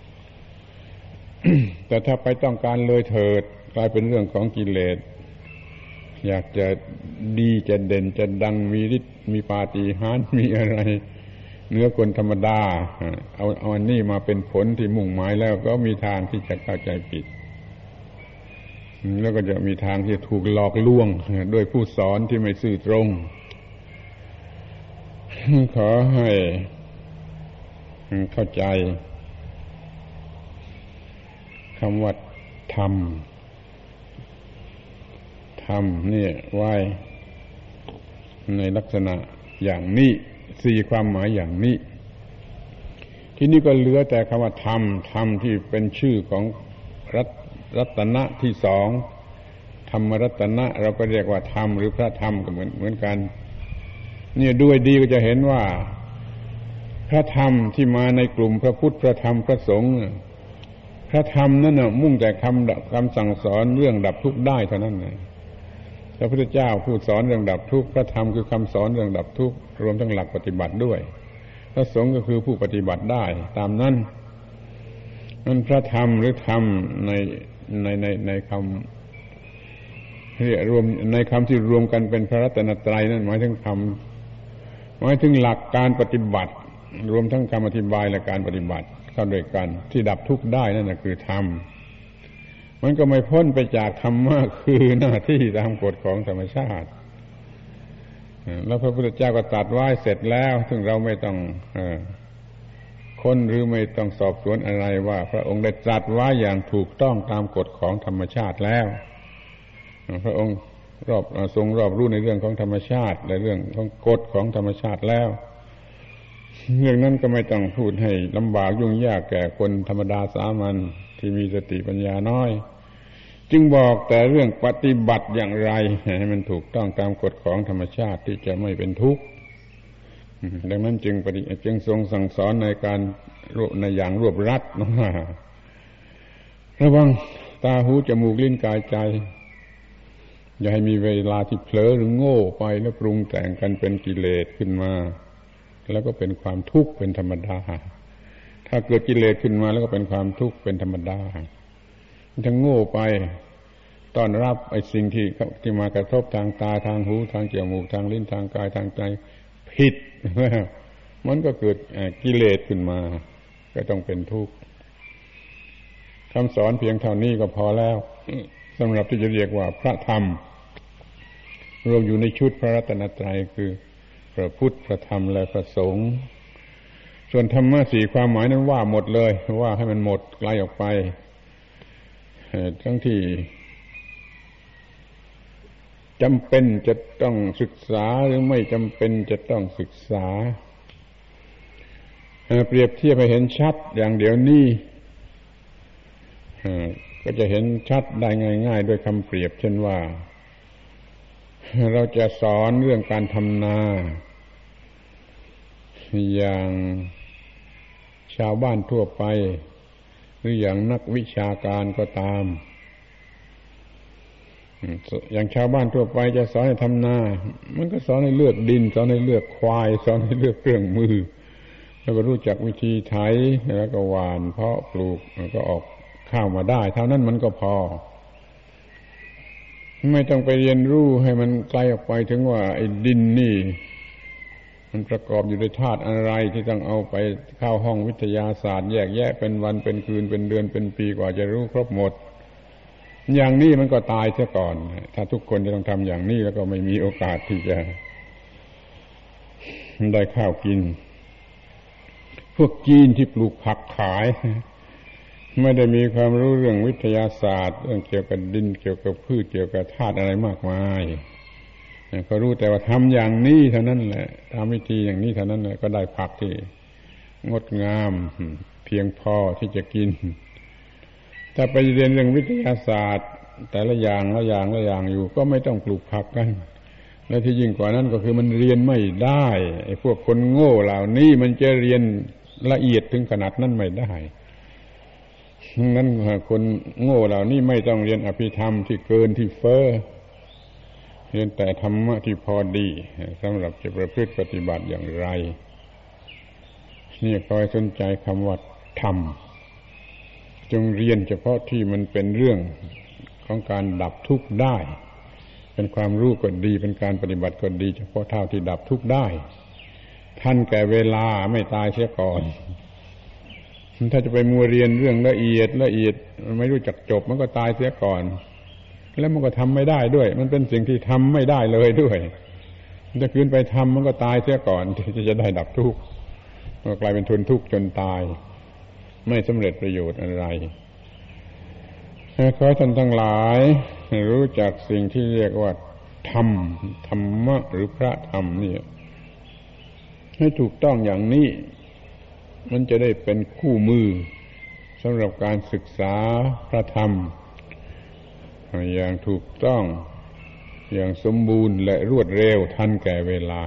แต่ถ้าไปต้องการเลยเถิดกลายเป็นเรื่องของกิเลสอยากจะดีจะเด่นจะดังมีฤทธิ์มีปาฏิหาริย์มีอะไรเหนือคนธรรมดาเอาเอาอันนี้มาเป็นผลที่มุ่งหมายแล้วก็มีทางที่จะเข้าใจผิดแล้วก็จะมีทางที่ถูกหลอกลวงด้วยผู้สอนที่ไม่ซื่อตรงขอให้เข้าใจคำว่าธรรมธรรมเนี่ยไว้ในลักษณะอย่างนี้สี่ความหมายอย่างนี้ที่นี่ก็เหลือแต่คำว่าธรรมธรรมที่เป็นชื่อของรัตรัตนะที่สองธรรมรัตนะเราก็เรียกว่าธรรมหรือพระธรรมก็เหมือนเหมือนกันเนี่ยด้วยดีก็จะเห็นว่าพระธรรมที่มาในกลุ่มพระพุทธพระธรรมพระสงฆ์พระธรรมนั่นน่ะมุ่งแต่คำคำสั่งสอนเรื่องดับทุกข์ได้เท่านั้นนะพระพุทธเจ้าพูดสอนเรื่องดับทุกข์พระธรรมคือคำสอนเรื่องดับทุกข์รวมทั้งหลักปฏิบัติด้วยพระสงฆ์ก็คือผู้ปฏิบัติได้ตามนั้นนั่นพระธรรมหรือธรรมในในในในคำเรียกรวมในคำที่รวมกันเป็นพระรัตนตรัยนั่นหมายถึงคำหมายถึงหลักการปฏิบัติรวมทั้งคำอธิบายและการปฏิบัติเข้าด้วยกันที่ดับทุกข์ได้นั่นน่ะคือธรรมมันก็ไม่พ้นไปจากธรรมะคือหน้าที่ตามกฎของธรรมชาติแล้วพระพุทธเจ้าก็ตรัสไว้เสร็จแล้วซึ่งเราไม่ต้องค้นหรือไม่ต้องสอบสวนอะไรว่าพระองค์ได้ตรัสไว้อย่างถูกต้องตามกฎของธรรมชาติแล้วพระองค์รอบทรงรอบรู้ในเรื่องของธรรมชาติในเรื่องของกฎของธรรมชาติแล้วเรื่องนั้นก็ไม่ต้องพูดให้ลำบากยุ่งยากแก่คนธรรมดาสามัญที่มีสติปัญญาน้อยจึงบอกแต่เรื่องปฏิบัติอย่างไรให้มันถูกต้องตามกฎของธรรมชาติที่จะไม่เป็นทุกข์ดังนั้นจึงปฏิจึงทรงสั่งสอนในการรวบในอย่างรวบรัดนะระวังตาหูจมูกลิ้นกายใจอย่าให้มีเวลาที่เผลอหรือโง่ไปแล้วปรุงแต่งกันเป็นกิเลสขึ้นมาแล้วก็เป็นความทุกข์เป็นธรรมดาถ้าเกิดกิเลสขึ้นมาแล้วก็เป็นความทุกข์เป็นธรรมดาถ้าโง่ไปต้อนรับไอ้สิ่งที่ที่มากระทบทางตาทางหูทางจมูกทางลิ้นทางกายทางใจผิดมันก็เกิดกิเลสขึ้นมาก็ต้องเป็นทุกข์คำสอนเพียงเท่านี้ก็พอแล้วสำหรับที่จะเรียกว่าพระธรรมรวมอยู่ในชุดพระรัตนตรัยคือพระพุทธพระธรรมและพระสงฆ์ส่วนธรรมะสี่ความหมายนั้นว่าหมดเลยว่าให้มันหมดไกลออกไปทั้งที่จำเป็นจะต้องศึกษาหรือไม่จำเป็นจะต้องศึกษาเปรียบเทียบให้เห็นชัดอย่างเดี๋ยวนี้ก็จะเห็นชัดได้ง่ายๆด้วยคำเปรียบเช่นว่าเราจะสอนเรื่องการทำนาอย่างชาวบ้านทั่วไปหรืออย่างนักวิชาการก็ตามอย่างชาวบ้านทั่วไปจะสอนให้ทำนามันก็สอนให้เลือกดินสอนให้เลือกควายสอนให้เลือกเครื่องมือแล้วก็รู้จักวิธีไถแล้วก็หว่านเพาะปลูกแล้วก็ออกข้าวมาได้เท่านั้นมันก็พอไม่ต้องไปเรียนรู้ให้มันไกลออกไปถึงว่าไอ้ดินนี่มันประกอบอยู่ด้วยธาตุอะไรที่ต้องเอาไปเข้าห้องวิทยาศาสตร์แยกแยะเป็นวันเป็นคืนเป็นเดือนเป็นปีกว่าจะรู้ครบหมดอย่างนี้มันก็ตายเสียก่อนถ้าทุกคนจะต้องทำอย่างนี้แล้วก็ไม่มีโอกาสที่จะได้ข้าวกินพวกจีนที่ปลูกผักขายไม่ได้มีความรู้เรื่องวิทยาศาสตร์เรื่องเกี่ยวกับดินเกี่ยวกับพืชเกี่ยวกับธาตุอะไรมากมายก็รู้แต่ว่าทำอย่างนี้เท่านั้นแหละทำวิธีอย่างนี้เท่านั้นแหละก็ได้ผักที่งดงามเพียงพอที่จะกินถ้าไปเรียนเรื่องวิทยาศาสตร์แต่ละอย่างละอย่างละอย่างอยู่ก็ไม่ต้องปลูกผักกันและที่ยิ่งกว่านั้นก็คือมันเรียนไม่ได้ไอ้พวกคนโง่เหล่านี้มันจะเรียนละเอียดถึงขนาดนั้นไม่ได้นั้นคนโง่เหล่านี้ไม่ต้องเรียนอภิธรรมที่เกินที่เฟ้อเรียนแต่ธรรมะที่พอดีสำหรับจะประพฤติปฏิบัติอย่างไรนี่คอยสนใจคำว่าธรรมจงเรียนเฉพาะที่มันเป็นเรื่องของการดับทุกข์ได้เป็นความรู้ก็ดีเป็นการปฏิบัติก็ดีเฉพาะเท่าที่ดับทุกข์ได้ทันแก่เวลาไม่ตายเสียก่อนถ้าจะไปมัวเรียนเรื่องละเอียดละเอียดมันไม่รู้จักจบมันก็ตายเสียก่อนแล้วมันก็ทำไม่ได้ด้วยมันเป็นสิ่งที่ทำไม่ได้เลยด้วยถ้าคืนไปทำมันก็ตายเสียก่อนที่จะได้ดับทุกข์ก็กลายเป็นทนทุกข์จนตายไม่สำเร็จประโยชน์อะไรขอให้ท่านทั้งหลายรู้จักสิ่งที่เรียกว่าธรรมธรรมะหรือพระธรรมนี่ให้ถูกต้องอย่างนี้มันจะได้เป็นคู่มือสำหรับการศึกษาพระธรรมอย่างถูกต้องอย่างสมบูรณ์และรวดเร็วทันแก่เวลา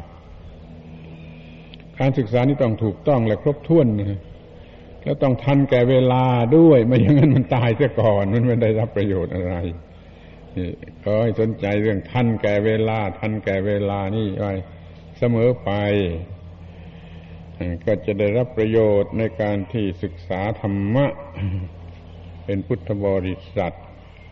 การศึกษานี่ต้องถูกต้องและครบถ้วนแล้วต้องทันแก่เวลาด้วยไม่อย่างนั้นมันตายซะก่อนมันไม่ได้รับประโยชน์อะไรนี่ขอให้สนใจเรื่องทันแก่เวลาทันแก่เวลานี่ไว้เสมอไปก็จะได้รับประโยชน์ในการที่ศึกษาธรรมะเป็นพุทธบริษัท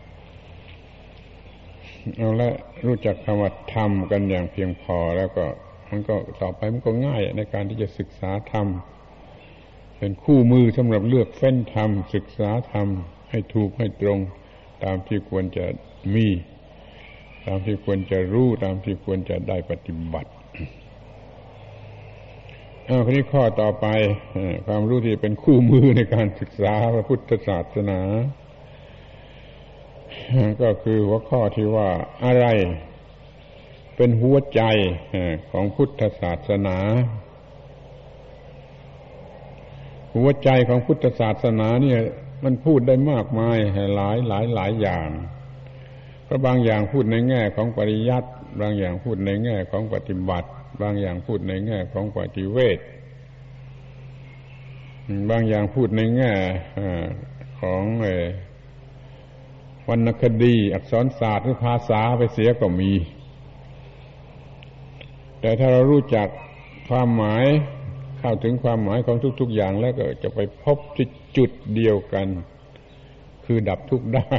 เอาละรู้จักคำว่าธรรมกันอย่างเพียงพอแล้วก็มันก็ต่อไปมันก็ง่ายในการที่จะศึกษาธรรมเป็นคู่มือสำหรับเลือกเฟ้นธรรมศึกษาธรรมให้ถูกให้ตรงตามที่ควรจะมีตามที่ควรจะรู้ตามที่ควรจะได้ปฏิบัติอ้าวคราวนี้ข้อต่อไปความรู้ที่เป็นคู่มือในการศึกษาพระพุทธศาสนาก็คือหัวข้อที่ว่าอะไรเป็นหัวใจของพุทธศาสนาหัวใจของพุทธศาสนาเนี่ยมันพูดได้มากมายหลายหลายหลายอย่างเพราะบางอย่างพูดในแง่ของปริยัติบางอย่างพูดในแง่ของปฏิบัติบางอย่างพูดในแง่ของปฏิเวทบางอย่างพูดในแง่ของวรรณคดีอักษรศาสตร์หรือภาษาไปเสียก็มีแต่ถ้าเรารู้จักความหมายเข้าถึงความหมายของทุกๆอย่างแล้วก็จะไปพบที่จุดเดียวกันคือดับทุกข์ได้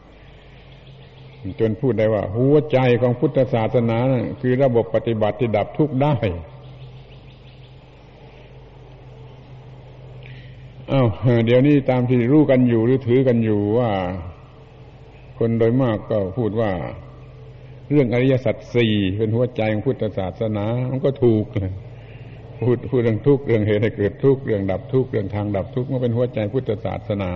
จนพูดได้ว่าหัวใจของพุทธศาสนาคือระบบปฏิบัติที่ดับทุกข์ได้อ้าวเดี๋ยวนี้ตามที่รู้กันอยู่หรือถือกันอยู่ว่าคนโดยมากก็พูดว่าเรื่องอริยสัจสี่เป็นหัวใจของพุทธศาสนามันก็ถูกพูดพูดเรื่องทุกข์เรื่องเหตุให้เกิดทุกข์เรื่องดับทุกข์เรื่องทางดับทุกข์มันเป็นหัวใจพุทธศาสนา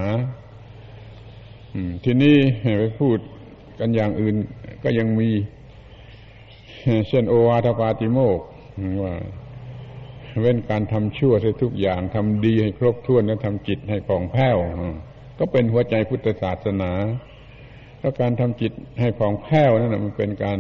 ทีนี้ไปพูดกันอย่างอื่นก็ยังมีเช่นโอวาทปาติโมกข์ว่าเว้นการทำชั่วให้ทุกอย่างทำดีให้ครบถ้วนและทำจิตให้ผ่องแผ้วก็เป็นหัวใจพุทธศาสนาเพราะการทำจิตให้ผ่องแผ้วนั่นนะมันเป็นการ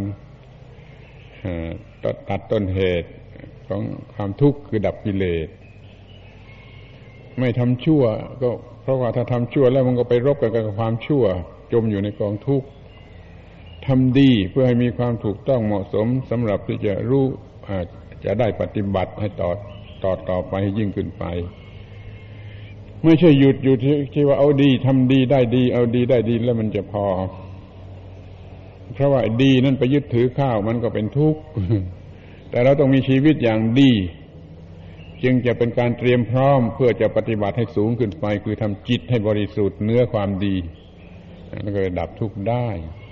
ตัดต้นเหตุของความทุกข์คือดับกิเลสไม่ทำชั่วก็เพราะว่าถ้าทำชั่วแล้วมันก็ไปรบกันกับความชั่วจมอยู่ในกองทุกข์ทำดีเพื่อให้มีความถูกต้องเหมาะสมสำหรับที่จะรู้จะได้ปฏิบัติให้ต่อต่อต่อไปยิ่งขึ้นไปไม่ใช่หยุดอยู่ที่ที่ว่าเอาดีทำดีได้ดีเอาดีได้ดีแล้วมันจะพอเพราะว่าดีนั่นไปยึดถือข้าวมันก็เป็นทุกข์แต่เราต้องมีชีวิตอย่างดีจึงจะเป็นการเตรียมพร้อมเพื่อจะปฏิบัติให้สูงขึ้นไปคือทำจิตให้บริสุทธิ์เนื้อความดีแล้วก็ดับทุกข์ได้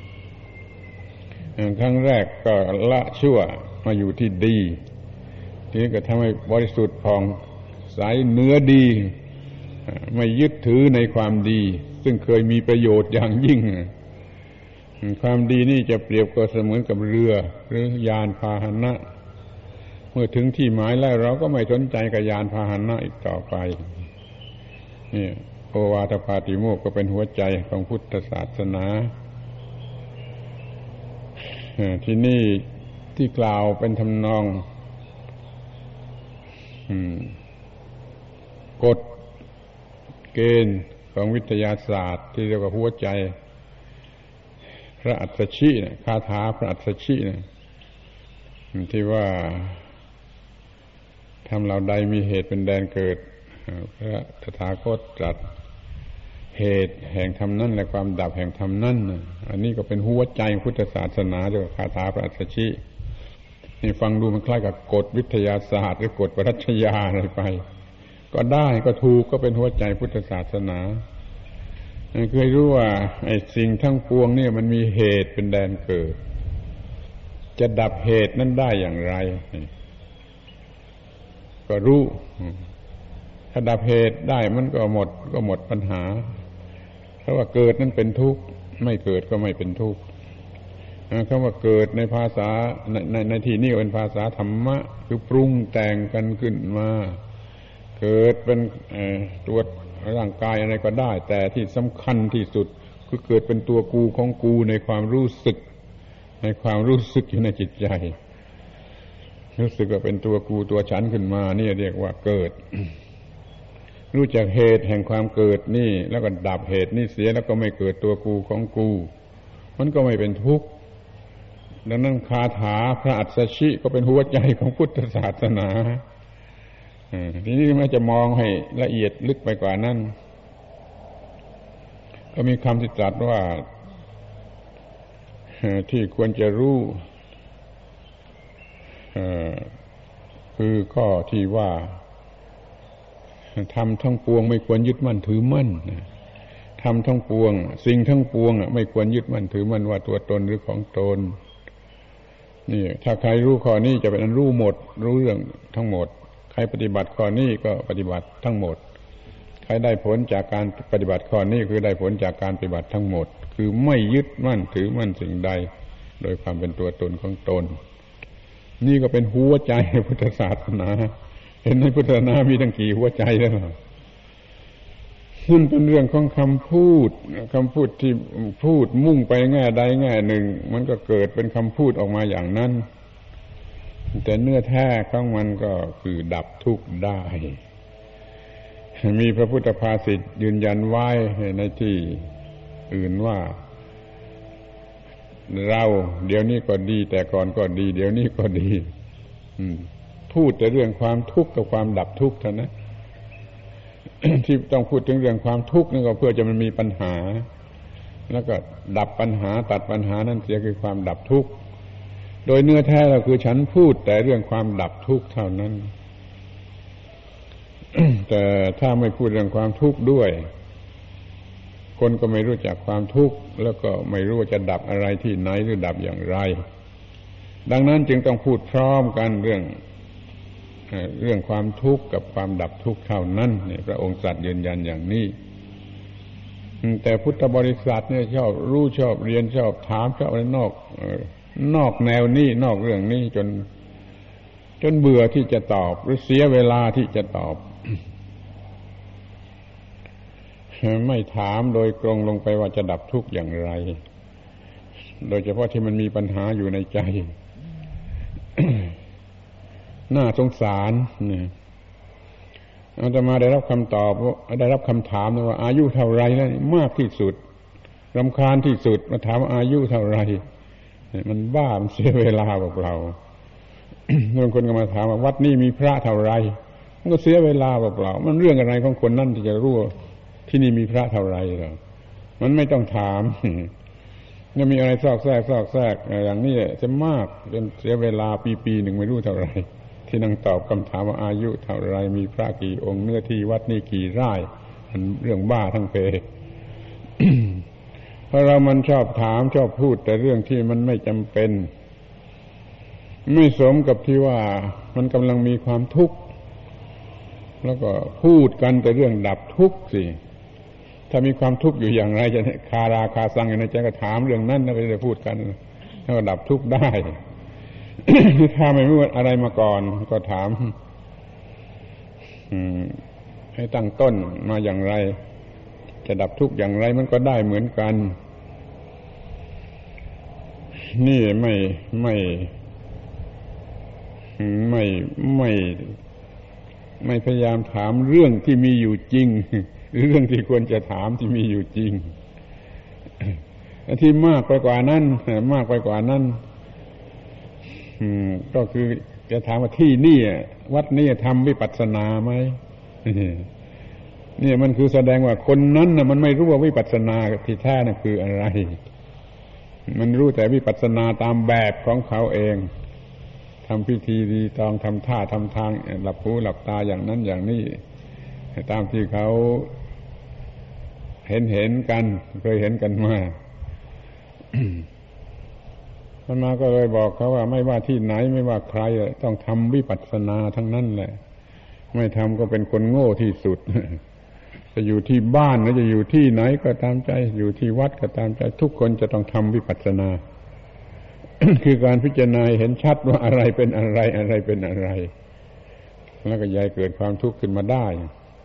ครั้งแรกก็ละชั่วมาอยู่ที่ดีทีนี้ก็ทำให้บริสุทธิ์ผ่องใสเนื้อดีไม่ยึดถือในความดีซึ่งเคยมีประโยชน์อย่างยิ่งความดีนี่จะเปรียบก็เสมือนกับเรือหรือยานพาหนะเมื่อถึงที่หมายแล้วเราก็ไม่สนใจกับยานพาหนะอีกต่อไปนี่โอวาทปาติโมกข์ก็เป็นหัวใจของพุทธศาสนาที่นี่ที่กล่าวเป็นทำนองกฎเกณฑ์ของวิทยาศาสตร์ที่เรียกว่าหัวใจพระอัสสชิเนี่ยคาถาพระอัสสชิเนี่ยที่ว่าทำเราใดมีเหตุเป็นแดนเกิดพระตถาคตตรัสเหตุแห่งธรรมนั้นและความดับแห่งธรรมนั้นอันนี้ก็เป็นหัวใจพุทธศาสนาเรียกว่าคาถาพระอัสสชินี่ฟังดูมันคล้ายกับกฎวิทยาศาสตร์หรือกฎปรัชญาอะไรไปก็ได้ก็ถูกก็เป็นหัวใจพุทธศาสนาเคยรู้ว่าไอ้สิ่งทั้งปวงเนี่ยมันมีเหตุเป็นแดนเกิดจะดับเหตุนั้นได้อย่างไรก็รู้ถ้าดับเหตุได้มันก็หมดก็หมดปัญหาเพราะว่าเกิดนั้นเป็นทุกข์ไม่เกิดก็ไม่เป็นทุกข์คำว่าเกิดในภาษาในในในที่นี้เป็นภาษาธรรมะคือปรุงแต่งกันขึ้นมาเกิดเป็นตัวร่างกายอะไรก็ได้แต่ที่สำคัญที่สุดคือเกิดเป็นตัวกูของกูในความรู้สึกในความรู้สึกอยู่ในจิตใจรู้สึกว่าเป็นตัวกูตัวฉันขึ้นมานี่เรียกว่าเกิดรู้จักเหตุแห่งความเกิดนี่แล้วก็ดับเหตุนี่เสียแล้วก็ไม่เกิดตัวกูของกูมันก็ไม่เป็นทุกข์ดังนั้นคาถาพระอัสสชิก็เป็นหัวใจของพุทธศาสนาทีนี้แม้จะมองให้ละเอียดลึกไปกว่านั้นก็มีคำที่ตรัสว่าที่ควรจะรู้คือข้อที่ว่าทำทั้งปวงไม่ควรยึดมั่นถือมั่นทำทั้งปวงสิ่งทั้งปวงไม่ควรยึดมั่นถือมั่นว่าตัวตนหรือของตนนี่ถ้าใครรู้ข้อนี้จะเป็นอันรู้หมดรู้เรื่องทั้งหมดใครปฏิบัติข้อนี้ก็ปฏิบัติทั้งหมดใครได้ผลจากการปฏิบัติข้อนี้คือได้ผลจากการปฏิบัติทั้งหมดคือไม่ยึดมั่นถือมั่นสิ่งใดโดยความเป็นตัวตนของตนนี่ก็เป็นหัวใจพุทธศาสนาเห็นในพุทธศาสนามีตั้งกี่หัวใจแล้วมันเป็นเรื่องของคำพูดคำพูดที่พูดมุ่งไปแง่ใดแง่หนึ่งมันก็เกิดเป็นคำพูดออกมาอย่างนั้นแต่เนื้อแท้ของมันก็คือดับทุกข์ได้มีพระพุทธภาษิตยืนยันไว้ในที่อื่นว่าเราเดี๋ยวนี้ก็ดีแต่ก่อนก็ดีเดี๋ยวนี้ก็ดีพูดแต่เรื่องความทุกข์กับความดับทุกข์เท่านั้น ที่ต้องพูดถึงเรื่องความทุกข์นั่นก็เพื่อจะมันมีปัญหาแล้วก็ดับปัญหาตัดปัญหานั่นเสียคือความดับทุกข์โดยเนื้อแท้เราคือฉันพูดแต่เรื่องความดับทุกข์เท่านั้น แต่ถ้าไม่พูดเรื่องความทุกข์ด้วยคนก็ไม่รู้จักความทุกข์แล้วก็ไม่รู้ว่าจะดับอะไรที่ไหนหรือดับอย่างไรดังนั้นจึงต้องพูดพร้อมกันเรื่องเรื่องความทุกข์กับความดับทุกข์เท่านั้นนี่พระองค์ตรัสยืนยันอย่างนี้แต่พุทธบริษัทเนี่ยชอบรู้ชอบเรียนชอบถามชอบอะไรนอกนอกแนวนี้นอกเรื่องนี้จนจนเบื่อที่จะตอบหรือเสียเวลาที่จะตอบไม่ถามโดยตรงลงไปว่าจะดับทุกข์อย่างไรโดยเฉพาะที่มันมีปัญหาอยู่ในใจ น่าสงสารเนี่ยอาตมาได้รับคำตอบได้รับคำถามว่าอายุเท่าไรแล้วมากที่สุดรำคาญที่สุดมาถามว่าอายุเท่าไรมันบ้ามันเสียเวลาเปล่าๆบางคนก็มาถามว่าวัดนี้มีพระเท่าไรมันก็เสียเวลาเปล่าๆมันเรื่องอะไรของคนนั่นที่จะรู้ที่นี่มีพระเท่าไรหรอมันไม่ต้องถามเนี่ยมีอะไรซอกแซกซอกแซกอย่างนี้จะมากจนเสียเวลาปีๆหนึ่งไม่รู้เท่าไรที่นั่งตอบคำถามว่าอายุเท่าไรมีพระกี่องค์เนื้อที่วัดนี่กี่ไร่มันเรื่องบ้าทั้งเพ เพราะเรามันชอบถามชอบพูดแต่เรื่องที่มันไม่จำเป็นไม่สมกับที่ว่ามันกำลังมีความทุกข์แล้วก็พูดกันแต่เรื่องดับทุกข์สิถ้ามีความทุกข์อยู่อย่างไรจะคาราคาซังอยู่ในใจก็ถามเรื่องนั้นแล้วก็จะพูดกันแล้วก็ดับทุกข์ได้ ถ้าไม่รู้อะไรมาก่อนก็ถามให้ตั้งต้นมาอย่างไรจะดับทุกข์อย่างไรมันก็ได้เหมือนกันนี่ไม่ไม่ไม่ไม่ไม่พยายามถามเรื่องที่มีอยู่จริงหรือเรื่องที่ควรจะถามที่มีอยู่จริงที่มากไปกว่านั้นมากไปกว่านั้นก็คือจะถามว่าที่นี่วัดนี้ทำวิปัสสนาไหมนี่มันคือแสดงว่าคนนั้นน่ะมันไม่รู้ว่าวิปัสสนาที่แท้น่ะคืออะไรมันรู้แต่วิปัสสนาตามแบบของเขาเองทำพิธีรีตองทำท่าทำทางหลับหูหลับตาอย่างนั้นอย่างนี้ตามที่เขาเห็นเห็นกันเคยเห็นกันมาท่านมาก็เลยบอกเขาว่าไม่ว่าที่ไหนไม่ว่าใครต้องทำวิปัสสนาทั้งนั้นแหละไม่ทำก็เป็นคนโง่ที่สุดจะอยู่ที่บ้านหรือจะอยู่ที่ไหนก็ตามใจอยู่ที่วัดก็ตามใจทุกคนจะต้องทำวิปัสสนา คือการพิจารณาเห็นชัดว่าอะไรเป็นอะไรอะไรเป็นอะไรแล้วก็ย้ายเกิดความทุกข์ขึ้นมาได้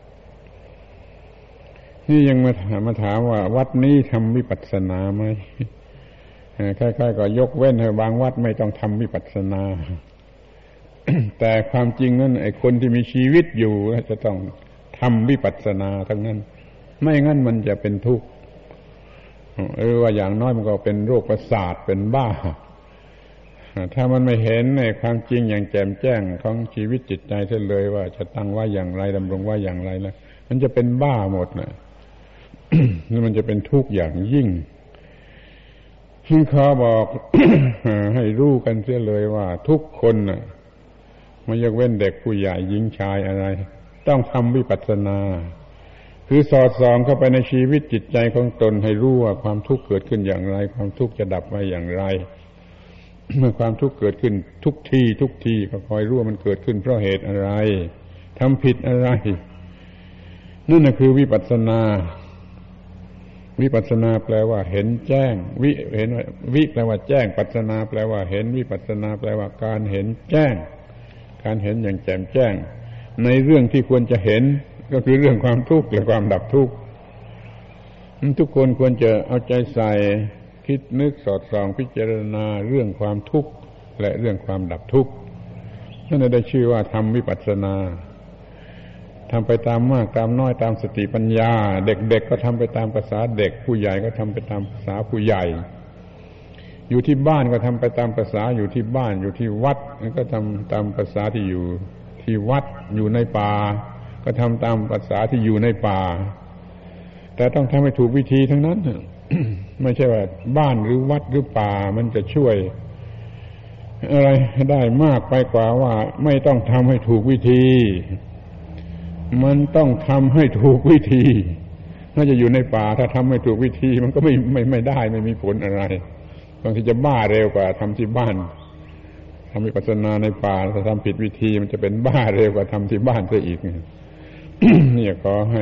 นี่ยังมาถามมาถามว่าวัดนี้ทำวิปัสสนาไหมคล้ายๆก็ยกเว้นให้บางวัดไม่ต้องทำวิปัสสนา แต่ความจริงนั้นไอ้คนที่มีชีวิตอยู่จะต้องทำวิปัสสนาทั้งนั้นไม่งั้นมันจะเป็นทุกข์หรือว่าอย่างน้อยมันก็เป็นโรคประสาทเป็นบ้าถ้ามันไม่เห็นในความจริงอย่างแจ่มแจ้งของชีวิตจิตใจเสียเลยว่าจะตั้งไว้อย่างไรดำรงไว้อย่างไรแล้วมันจะเป็นบ้าหมดนะ แล้วมันจะเป็นทุกข์อย่างยิ่งที่เขาบอก ให้รู้กันเสียเลยว่าทุกคนน่ะไม่ยกเว้นเด็กผู้ใหญ่หญิงชายอะไรต้องทำวิปัสสนาคือสอดส่องเข้าไปในชีวิตจิตใจของตนให้รู้ว่าความทุกข์เกิดขึ้นอย่างไรความทุกข์จะดับไปอย่างไร เมื่อความทุกข์เกิดขึ้นทุกทีทุกทีก็คอยรู้ว่ามันเกิดขึ้นเพราะเหตุอะไรทำผิดอะไรนั่นน่ะคือวิปัสสนาวิปัสสนาแปลว่าเห็นแจ้งวิเห็นวิแปลว่าแจ้งปัสสนาแปลว่าเห็นวิปัสสนาแปลว่าการเห็นแจ้งการเห็นอย่างแจ่มแจ้งในเรื่องที่ควรจะเห็นก็คือเรื่องความทุกข์และความดับทุกข์ทุกคนควรจะเอาใจใส่คิดนึกสอดส่องพิจารณาเรื่องความทุกข์และเรื่องความดับทุกข์นั่นได้ชื่อว่าทำวิปัสสนาทำไปตามมากตามน้อยตามสติปัญญาเด็กๆก็ทำไปตามภาษาเด็กผู้ใหญ่ก็ทำไปตามภาษาผู้ใหญ่อยู่ที่บ้านก็ทำไปตามภาษาอยู่ที่บ้านอยู่ที่วัดก็ทำตามภาษาที่อยู่ที่วัดอยู่ในป่าก็ทำตามภาษาที่อยู่ในป่าแต่ต้องทำให้ถูกวิธีทั้งนั้น ไม่ใช่ว่าบ้านหรือวัดหรือป่ามันจะช่วยอะไรได้มากไปกว่าว่าไม่ต้องทำให้ถูกวิธีมันต้องทำให้ถูกวิธีถ้าจะอยู่ในป่าถ้าทำไม่ถูกวิธีมันก็ไม่ไม่ไม่ได้ไม่มีผลอะไรบางทีจะบ้าเร็วกว่าทำที่บ้านทำวิปัสสนาในป่าถ้าทำผิดวิธีมันจะเป็นบ้าเร็วกว่าทำที่บ้านซะอีก นี่ขอให้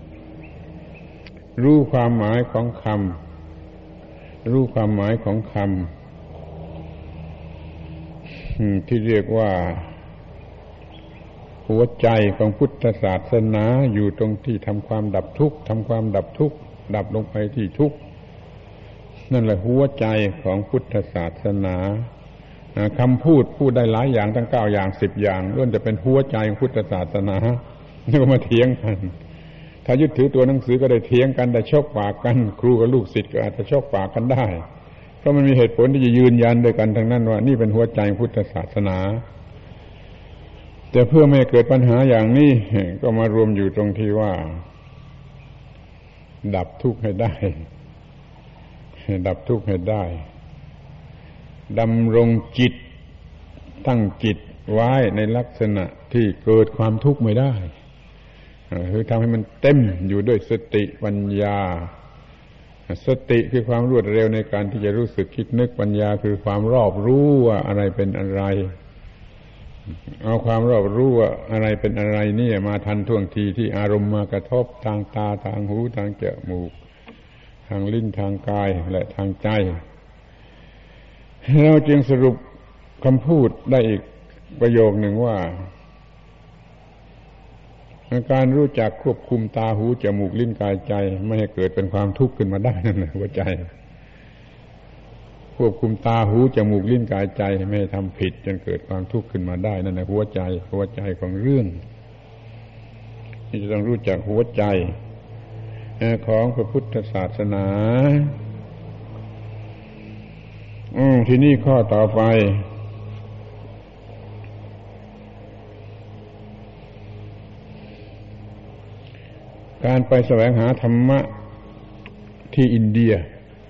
รู้ความหมายของคำรู้ความหมายของคำที่เรียกว่าหัวใจของพุทธศาสนาอยู่ตรงที่ทำความดับทุกข์ทำความดับทุกข์ดับลงไปที่ทุกข์นั่นแหละหัวใจของพุทธศาสนาคำพูดพูดได้หลายอย่างตั้งเก้าอย่างสิบอย่างล้วนจะเป็นหัวใจของพุทธศาสนานี่ก็มาเถียงกันถ้ายึดถือตัวหนังสือก็ได้เถียงกันได้ชกปากกันครูกับลูกศิษย์ก็อาจจะชกปากกันได้เพราะมันมีเหตุผลที่จะยืนยันด้วยกันทั้งนั้นว่านี่เป็นหัวใจพุทธศาสนาแต่เพื่อไม่ให้เกิดปัญหาอย่างนี้ก็มารวมอยู่ตรงที่ว่าดับทุกข์ให้ได้ดับทุกข์ให้ได้ดำรงจิตตั้งจิตไว้ในลักษณะที่เกิดความทุกข์ไม่ได้คือทำให้มันเต็มอยู่ด้วยสติปัญญาสติคือความรวดเร็วในการที่จะรู้สึกคิดนึกปัญญาคือความรอบรู้ว่าอะไรเป็นอะไรเอาความรอบรู้ว่าอะไรเป็นอะไรนี่มาทันท่วงทีที่อารมณ์มากระทบทางตาทางหูทางจมูกทางลิ้นทางกายและทางใจเราจึงสรุปคำพูดได้อีกประโยคหนึ่งว่าการรู้จักควบคุมตาหูจมูกลิ้นกายใจไม่ให้เกิดเป็นความทุกข์ขึ้นมาได้นั่นแหละหัวใจควบคุมตาหูจมูกลิ้นกายใจไม่ให้ทำผิดจนเกิดความทุกข์ขึ้นมาได้นั่นแหละหัวใจหัวใจของเรื่องที่จะต้องรู้จักหัวใจของพระพุทธศาสนาอืมทีนี้ข้อต่อไปการไปแสวงหาธรรมะที่อินเดีย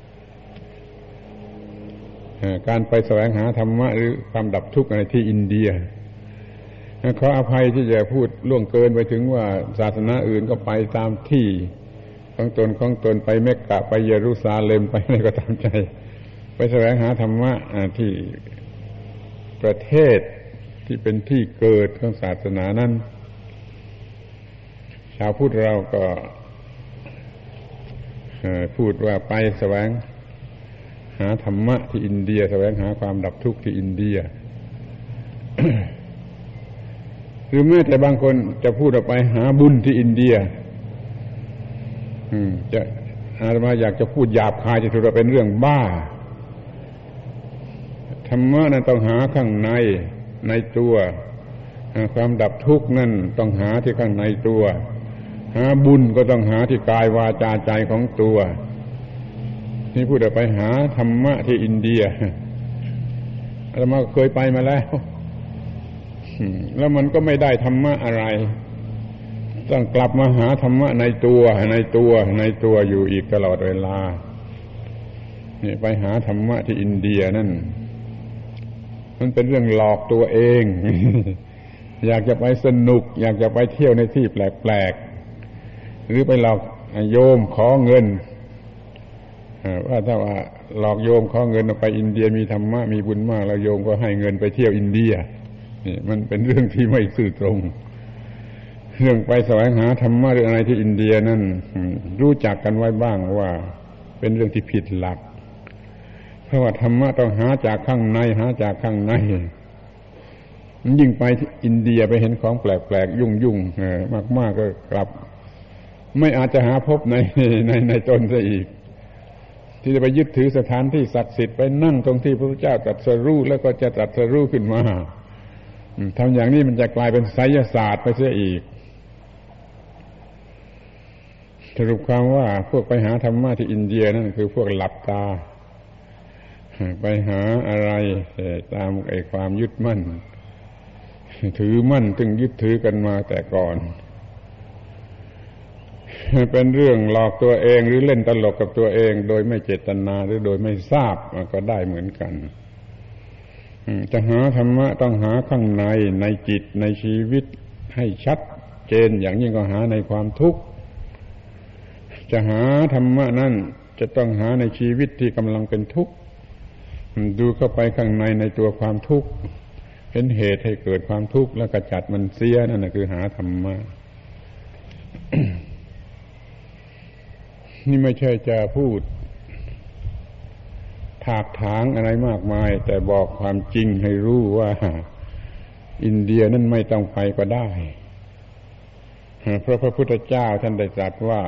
การไปแสวงหาธรรมะหรือความดับทุกข์อะไรที่อินเดียขออภัยที่จะพูดล่วงเกินไปถึงว่าศาสนาอื่นก็ไปตามที่ของตนของตนไปเมกกะไปเยรูซาเล็มไปอะไรก็ตามใจไปแสวงหาธรรมะที่ประเทศที่เป็นที่เกิดของศาสนานั้นชาวพุทธเราก็พูดว่าไปแสวงหาธรรมะที่อินเดียแสวงหาความดับทุกข์ที่อินเดีย หรือแม้แต่บางคนจะพูดออกไปหาบุญที่อินเดียจะอาตมาอยากจะพูดหยาบคายจะถือว่าเป็นเรื่องบ้าธรรมะนั้นต้องหาข้างในในตัวความดับทุกข์นั่นต้องหาที่ข้างในตัวหาบุญก็ต้องหาที่กายวาจาใจของตัวนี่พูดไปหาธรรมะที่อินเดียอาตมาเคยไปมาแล้วแล้วมันก็ไม่ได้ธรรมะอะไรต้องกลับมาหาธรรมะในตัวในตัวในตัวอยู่อีกตลอดเวลานี่ไปหาธรรมะที่อินเดียนั่นมันเป็นเรื่องหลอกตัวเอง อยากจะไปสนุกอยากจะไปเที่ยวในที่แปลกๆหรือไปหลอกโยมขอเงินว่าถ้าว่าหลอกโยมขอเงินไปอินเดียมีธรรมะมีบุญมากแล้วโยมก็ให้เงินไปเที่ยวอินเดียนี่มันเป็นเรื่องที่ไม่ซื่อตรงเรื่องไปแสวงหาธรรมะหรืออะไรที่อินเดียนั่นรู้จักกันไว้บ้างว่าเป็นเรื่องที่ผิดหลักเพราะว่าธรรมะต้องหาจากข้างในหาจากข้างในยิ่งไปที่อินเดียไปเห็นของแปลกๆยุ่งๆมากๆก็กลับไม่อาจจะหาพบในในในตนซะอีกที่จะไปยึดถือสถานที่ศักดิ์สิทธิ์ไปนั่งตรงที่พระพุทธเจ้าตรัสรู้แล้วก็จะตรัสรู้ขึ้นมาทำอย่างนี้มันจะกลายเป็นไสยศาสตร์ไปเสียอีกสรุปความว่าพวกไปหาธรรมะที่อินเดียนั่นคือพวกหลับตาไปหาอะไรตามไอ้ความยึดมั่นถือมั่นถึงยึดถือกันมาแต่ก่อนเป็นเรื่องหลอกตัวเองหรือเล่นตลกกับตัวเองโดยไม่เจตนาหรือโดยไม่ทราบก็ได้เหมือนกันจะหาธรรมะต้องหาข้างในในจิตในชีวิตให้ชัดเจนอย่างยิ่งก็หาในความทุกข์จะหาธรรมะนั่นจะต้องหาในชีวิตที่กำลังเป็นทุกข์ดูเข้าไปข้างในในตัวความทุกข์เห็นเหตุให้เกิดความทุกข์แล้วกระจัดมันเสียนั่นคือหาธรรมะ นี่ไม่ใช่จะพูดถากถางอะไรมากมายแต่บอกความจริงให้รู้ว่าอินเดียนั้นไม่ต้องไปก็ได้เพราะพระพุทธเจ้าท่านได้ตรัสว่า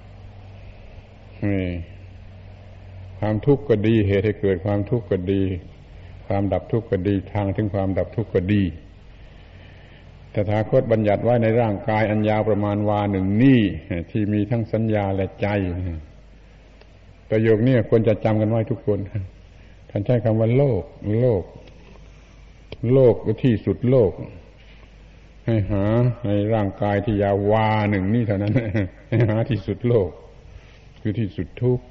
ความทุกข์ก็ดีเหตุให้เกิดความทุกข์ก็ดีความดับทุกข์ก็ดีทางถึงความดับทุกข์ก็ดีตถาคตบัญญัติไว้ในร่างกายอันยาวประมาณวาหนึ่งนี่ที่มีทั้งสัญญาและใจประโยคนี้ควรจะจำกันไว้ทุกคนท่านใช้คำว่าโลกโลกโลกที่สุดโลกให้หาในร่างกายที่ยาววาหนึ่งนี่เท่านั้นให้หาที่สุดโลกคือที่สุดทุกข์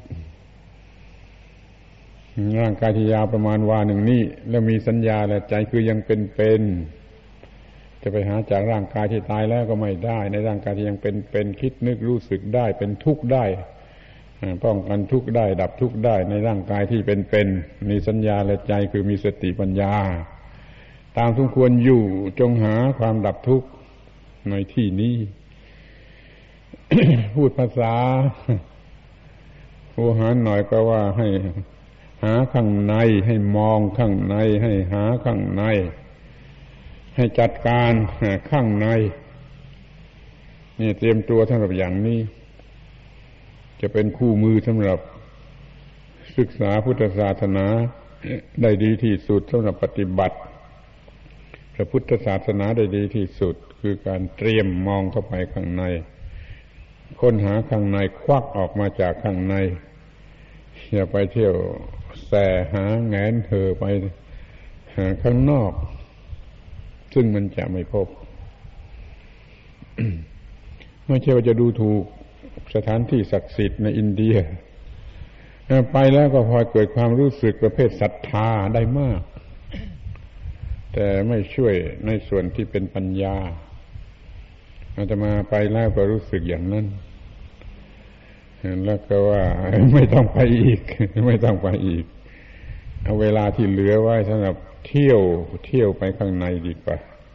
ร่างกายที่ยาวประมาณวาหนึ่งนี่แล้วมีสัญญาและใจคือยังเป็นเป็นจะไปหาจากร่างกายที่ตายแล้วก็ไม่ได้ในร่างกายที่ยังเป็นเป็นคิดนึกรู้สึกได้เป็นทุกข์ได้ป้องกันทุกข์ได้ดับทุกข์ได้ในร่างกายที่เป็นเป็นมีสัญญาและใจคือมีสติปัญญาตามสมควรอยู่จงหาความดับทุกข์ในที่นี้ พูดภาษาโวหารหน่อยก็ว่าให้หาข้างในให้มองข้างในให้หาข้างในให้จัดการข้างในนี่เตรียมตัวสำหรับอย่างนี้จะเป็นคู่มือสำหรับศึกษาพุทธศาสนาได้ดีที่สุดสำหรับปฏิบัติพระพุทธศาสนาได้ดีที่สุดคือการเตรียมมองเข้าไปข้างในค้นหาข้างในควักออกมาจากข้างในอย่าไปเที่ยวแสหาแงนเถอไปหาข้างนอกซึ่งมันจะไม่พบ ไม่ใช่ว่าจะดูถูกสถานที่ศักดิ์สิทธิ์ในอินเดียไปแล้วก็พอเกิดความรู้สึกประเภทศรัทธาได้มากแต่ไม่ช่วยในส่วนที่เป็นปัญญาอาตมาไปแล้วก็รู้สึกอย่างนั้นแล้วก็ว่าไม่ต้องไปอีกไม่ต้องไปอีกเอาเวลาที่เหลือไว้สำหรับเที่ยวเที่ยวไปข้างในดีกว่า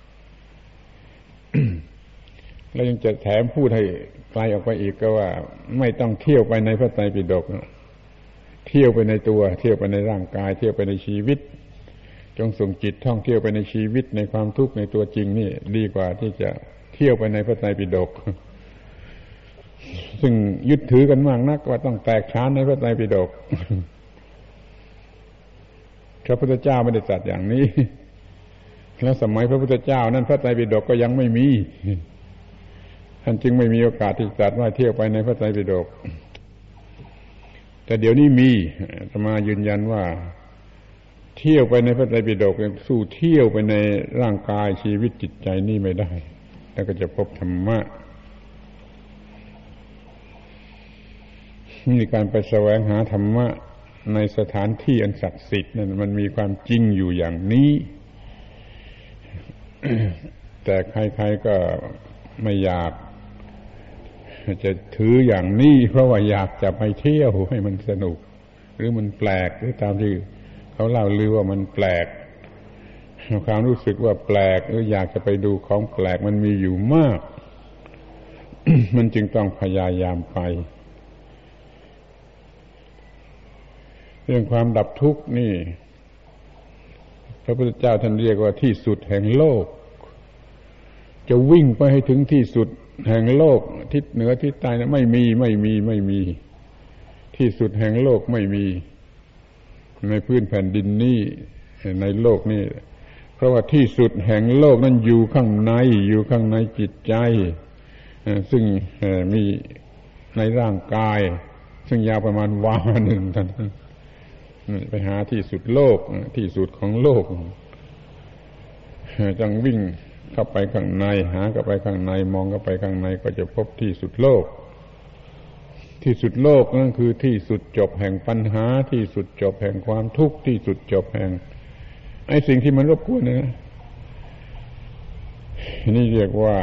แล้วยังจะแถมพูดให้ไกลออกไปอีกก็ว่าไม่ต้องเที่ยวไปในพระไตรปิฎกเที่ยวไปในตัวเที่ยวไปในร่างกายเที่ยวไปในชีวิตจงส่งจิตท่องเที่ยวไปในชีวิตในความทุกข์ในตัวจริงนี่ดีกว่าที่จะเที่ยวไปในพระไตรปิฎกซึ่งยึดถือกันมากนักว่าต้องแตกฉานในพระไตรปิฎกพระพุทธเจ้าไม่ได้ตรัสอย่างนี้แล้วสมัยพระพุทธเจ้านั้นพระไตรปิฎกก็ยังไม่มีท่านจึงไม่มีโอกาสที่จะตรัสว่าเที่ยวไปในพระไตรปิฎกแต่เดี๋ยวนี้มีอาตมายืนยันว่าเที่ยวไปในพระไตรปิฎกสู้เที่ยวไปในร่างกายชีวิตจิตใจนี่ไม่ได้แล้วก็จะพบธรรมะนี่การไปแสวงหาธรรมะในสถานที่อันศักดิ์สิทธิ์นั่นมันมีความจริงอยู่อย่างนี้ แต่ใครๆก็ไม่อยากจะถืออย่างนี้เพราะว่าอยากจะไปเที่ยวให้มันสนุกหรือมันแปลกหรือตามที่เขาเล่าลือว่ามันแปลกความรู้สึกว่าแปลกหรืออยากจะไปดูของแปลกมันมีอยู่มาก มันจึงต้องพยายามไปเรื่องความดับทุกข์นี่พระพุทธเจ้าท่านเรียกว่าที่สุดแห่งโลกจะวิ่งไปให้ถึงที่สุดแห่งโลกทิศเหนือทิศใต้นะไม่มีไม่มีไม่มีที่สุดแห่งโลกไม่มีในพื้นแผ่นดินนี้ในโลกนี้เพราะว่าที่สุดแห่งโลกนั้นอยู่ข้างในอยู่ข้างในจิตใจซึ่งมีในร่างกายซึ่งยาวประมาณวาหนึ่งท่านไปหาที่สุดโลกที่สุดของโลกจังวิ่งเข้าไปข้างในหาเข้าไปข้างในมองเข้าไปข้างในก็จะพบที่สุดโลกที่สุดโลกนั่นคือที่สุดจบแห่งปัญหาที่สุดจบแห่งความทุกข์ที่สุดจบแห่งไอ้สิ่งที่มันรบกวนนะนี่เรียกว่า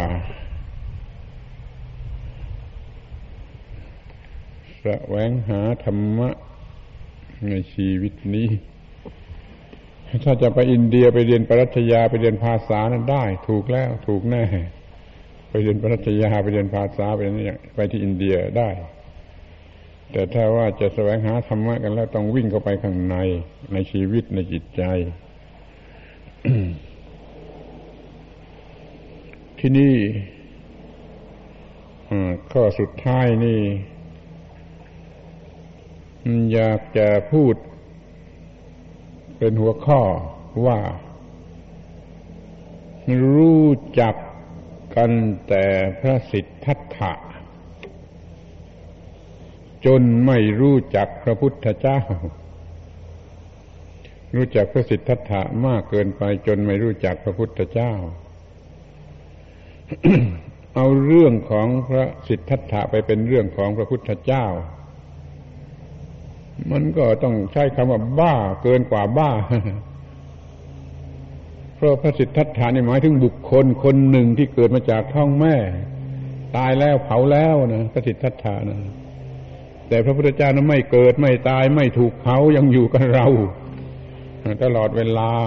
แสวงหาธรรมะในชีวิตนี้ถ้าจะไปอินเดียไปเรียนปรัชญาไปเรียนภาษานั้นได้ถูกแล้วถูกแน่ไปเรียนปรัชญาไปเรียนภาษาไปนี่ไปที่อินเดียได้แต่ถ้าว่าจะแสวงหาธรรมะกันแล้วต้องวิ่งเข้าไปข้างในในชีวิตในจิตใจ ที่นี่ข้อสุดท้ายนี่อยากจะพูดเป็นหัวข้อว่ารู้จักกันแต่พระสิทธัตถะจนไม่รู้จักพระพุทธเจ้ารู้จักพระสิทธัตถะมากเกินไปจนไม่รู้จักพระพุทธเจ้าเอาเรื่องของพระสิทธัตถะไปเป็นเรื่องของพระพุทธเจ้ามันก็ต้องใช้คำว่าบ้าเกินกว่าบ้าเพราะพระสิทธัตถะนี่หมายถึงบุคคลคนหนึ่งที่เกิดมาจากท้องแม่ตายแล้วเผาแล้วนะพระสิทธัตถะนะแต่พระพุทธเจ้านั้นไม่เกิดไม่ตายไม่ถูกเผายังอยู่กับเราตลอดเวลา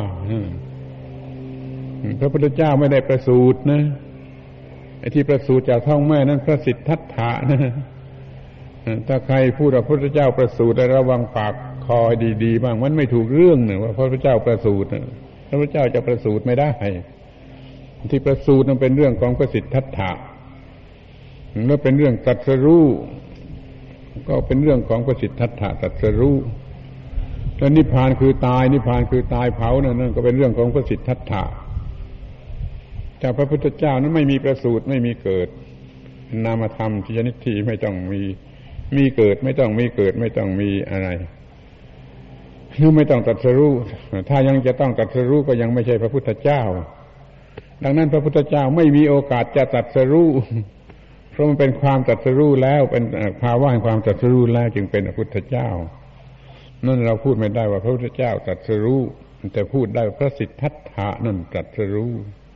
พระพุทธเจ้าไม่ได้ประสูตินะไอ้ที่ประสูติจากท้องแม่นั้นพระสิทธัตถะนะถ้าใครพูดว่าพระพุทธเจ้าประสูติระวังปากคอดีๆบ้างมันไม่ถูกเรื่องนะว่าพระพุทธเจ้าประสูติพระพุทธเจ้าจะประสูติไม่ได้ที่ประสูตินั้นเป็นเรื่องของพระสิทธัตถะแล้วเป็นเรื่องตรัสรู้ก็เป็นเรื่องของพระสิทธัตถะตรัสรู้แล้วนิพพานคือตายนิพพานคือตายเผานั่นก็เป็นเรื่องของพระสิทธัตถะแต่พระพุทธเจ้านั้นไม่มีประสูติไม่มีเกิดนามธรรมที่ชนิดที่ไม่ต้องมีมีเกิดไม่ต้องมีเกิดไม่ต้องมีอะไรหรือไม่ต้องตรัสรู้ถ้ายังจะต้องตรัสรู้ก็ยังไม่ใช่พระพุทธเจ้าดังนั้นพระพุทธเจ้าไม่มีโอกาสจะตรัสรู้เพราะมันเป็นความตรัสรู้แล้วเป็นภาวะแห่งความตรัสรู้แล้วจึงเป็นพระพุทธเจ้านั่นเราพูดไม่ได้ว่าพระพุทธเจ้าตรัสรู้แต่พูดได้ว่าพระสิทธัตถะนั่นตรัสรู้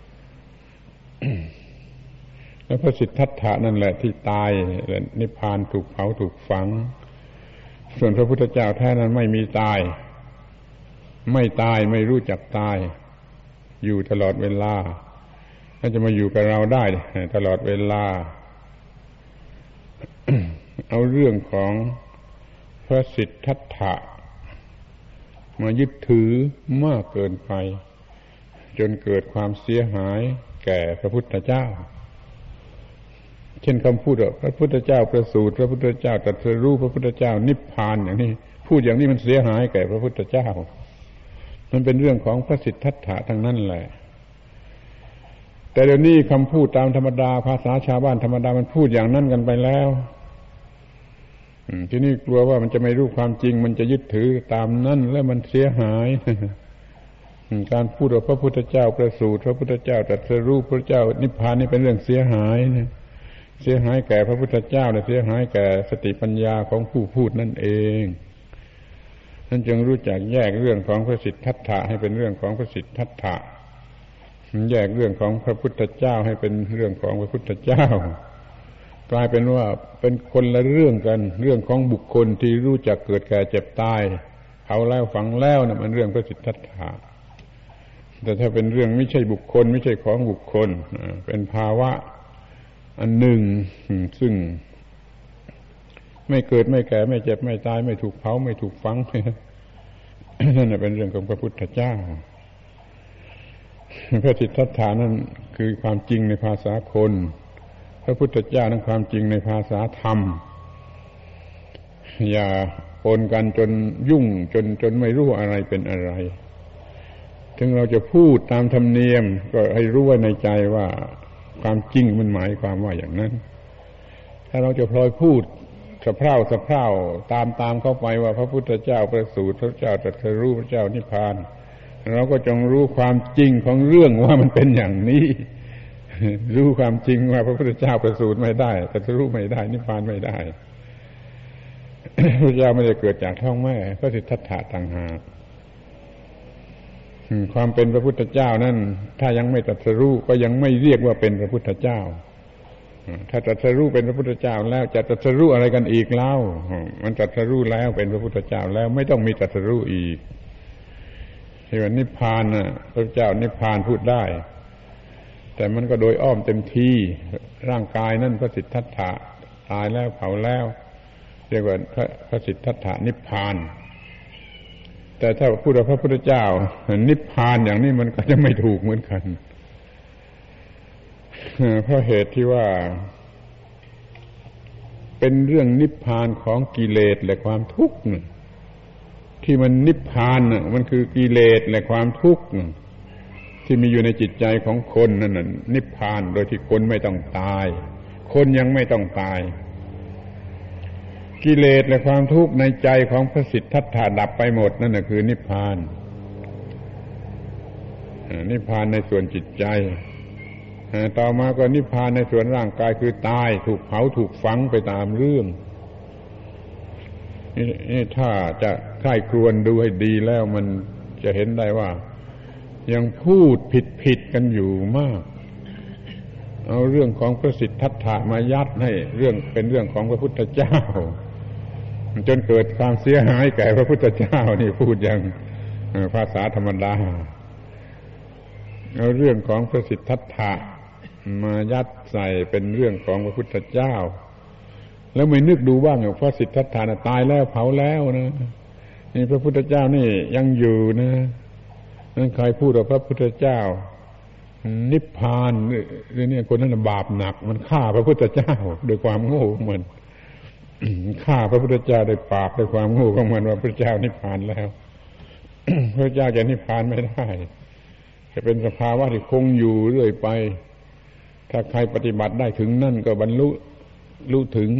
แล้วพระสิทธัตถะนั่นแหละที่ตายและนิพพานถูกเผาถูกฝังส่วนพระพุทธเจ้าแท้นั้นไม่มีตายไม่ตายไม่รู้จักตายอยู่ตลอดเวลาถ้าจะมาอยู่กับเราได้ตลอดเวลา เอาเรื่องของพระสิทธัตถะมายึดถือมากเกินไปจนเกิดความเสียหายแก่พระพุทธเจ้าเช่นคำพูดว่าพระพุทธเจ้าประสูติพระพุทธเจ้าตรัสรู้พระพุทธเจ้านิพพานอย่างนี้พูดอย่างนี้มันเสียหายแก่พระพุทธเจ้ามันเป็นเรื่องของพระสิทธัตถะทั้งนั้นแหละแต่เดี๋ยวนี้คำพูดตามธรรมดาภาษาชาวบ้านธรรมดามันพูดอย่างนั้นกันไปแล้วที่นี่กลัวว่ามันจะไม่รู้ความจริงมันจะยึดถือตามนั้นแล้วมันเสียหายการพูดว่าพระพุทธเจ้าประสูติพระพุทธเจ้าตรัสรู้พระเจ้านิพพานนี่เป็นเรื่องเสียหายเสียหายแก่พระพุทธเจ้าและเสียหายแก่สติปัญญาของผู้พูดนั่นเองนั่นจึงรู้จักแยกเรื่องของพระสิทธัตถะให้เป็นเรื่องของพระสิทธัตถะแยกเรื่องของพระพุทธเจ้าให้เป็นเรื่องของพระพุทธเจ้ากลายเป็นว่าเป็นคนละเรื่องกันเรื่องของบุคคลที่รู้จักเกิดแก่เจ็บตายเอาแล้วฝังแล้วนะมันเรื่องพระสิทธัตถะแต่ถ้าเป็นเรื่องไม่ใช่บุคคลไม่ใช่ของบุคคลเป็นภาวะอันหนึ่งซึ่งไม่เกิดไม่แก่ไม่เจ็บไม่ตายไม่ถูกเผาไม่ถูกฝังนั่นเป็นเรื่องของพระพุทธเจ้าพระสิทธัตถะนั่นคือความจริงในภาษาคนพระพุทธเจ้านั้นความจริงในภาษาธรรมอย่าปนกันจนยุ่งจนจนไม่รู้อะไรเป็นอะไรถึงเราจะพูดตามธรรมเนียมก็ให้รู้ไว้ในใจว่าความจริงมันหมายความว่าอย่างนั้นถ้าเราจะพลอยพูดสะเพร่าสะเพร่าตามตามเข้าไปว่าพระพุทธเจ้าประสูติพระเจ้าตรัสรู้พระเจ้านิพพานเราก็จงรู้ความจริงของเรื่องว่ามันเป็นอย่างนี้รู้ความจริงว่าพระพุทธเจ้าประสูติไม่ได้ตรัสรู้ไม่ได้นิพพานไม่ได้พระเจ้าไม่ได้เกิดจากท้องแม่พระสิทธัตถะต่างหากความเป็นพระพุทธเจ้านั้นถ้ายังไม่ตรัสรู้ก็ยังไม่เรียกว่าเป็นพระพุทธเจ้าถ้าตรัสรู้เป็นพระพุทธเจ้าแล้วจะตรัสรู้อะไรกันอีกเล่ามันตรัสรู้แล้วเป็นพระพุทธเจ้าแล้วไม่ต้องมีตรัสรู้อีกที่ว่านิพพานน่ะพระเจ้านิพพานพูดได้แต่มันก็โดยอ้อมเต็มที่ร่างกายนั่นพระสิทธัตถะตายแล้วเผาแล้วเรียกว่าพระสิทธัตถะนิพพานแต่ถ้าพูดว่าพระพุทธเจ้านิพพานอย่างนี้มันก็จะไม่ถูกเหมือนกันเพราะเหตุที่ว่าเป็นเรื่องนิพพานของกิเลสและความทุกข์ที่มันนิพพานมันคือกิเลสและความทุกข์ที่มีอยู่ในจิตใจของคนนั่นน่ะนิพพานโดยที่คนไม่ต้องตายคนยังไม่ต้องตายกิเลสและความทุกข์ในใจของพระสิทธัตถะดับไปหมดนั่นน่ะคือนิพพานนิพพานในส่วนจิตใจต่อมาก็นิพพานในส่วนร่างกายคือตายถูกเผาถูกฝังไปตามเรื่องนี่ถ้าจะใคร่ครวญดูให้ดีแล้วมันจะเห็นได้ว่ายังพูดผิดๆกันอยู่มากเอาเรื่องของพระสิทธัตถะมายัดให้เรื่องเป็นเรื่องของพระพุทธเจ้าจนเกิดความเสียหายแก่พระพุทธเจ้านี่พูดอย่างภาษาธรรมดาเอาเรื่องของพระสิทธัตถะมายัดใส่เป็นเรื่องของพระพุทธเจ้าแล้วไม่นึกดูบ้างว่าพระสิทธัตถะตายแล้วเผาแล้วนะนี่พระพุทธเจ้านี่ยังอยู่นะนั่นใครพูดว่าพระพุทธเจ้านิพพานหรือเนี่ยคนนั้นบาปหนักมันฆ่าพระพุทธเจ้าโดยความโง่ของมันฆ่าพระพุทธเจ้าโดยบาปโดยความโง่ของมันว่าพระเจ้านิพพานแล้วพระเจ้าจะนิพพานไม่ได้จะเป็นสภาวะที่คงอยู่เรื่อยไปถ้าใครปฏิบัติได้ถึงนั่นก็บรรลุรู้ถึง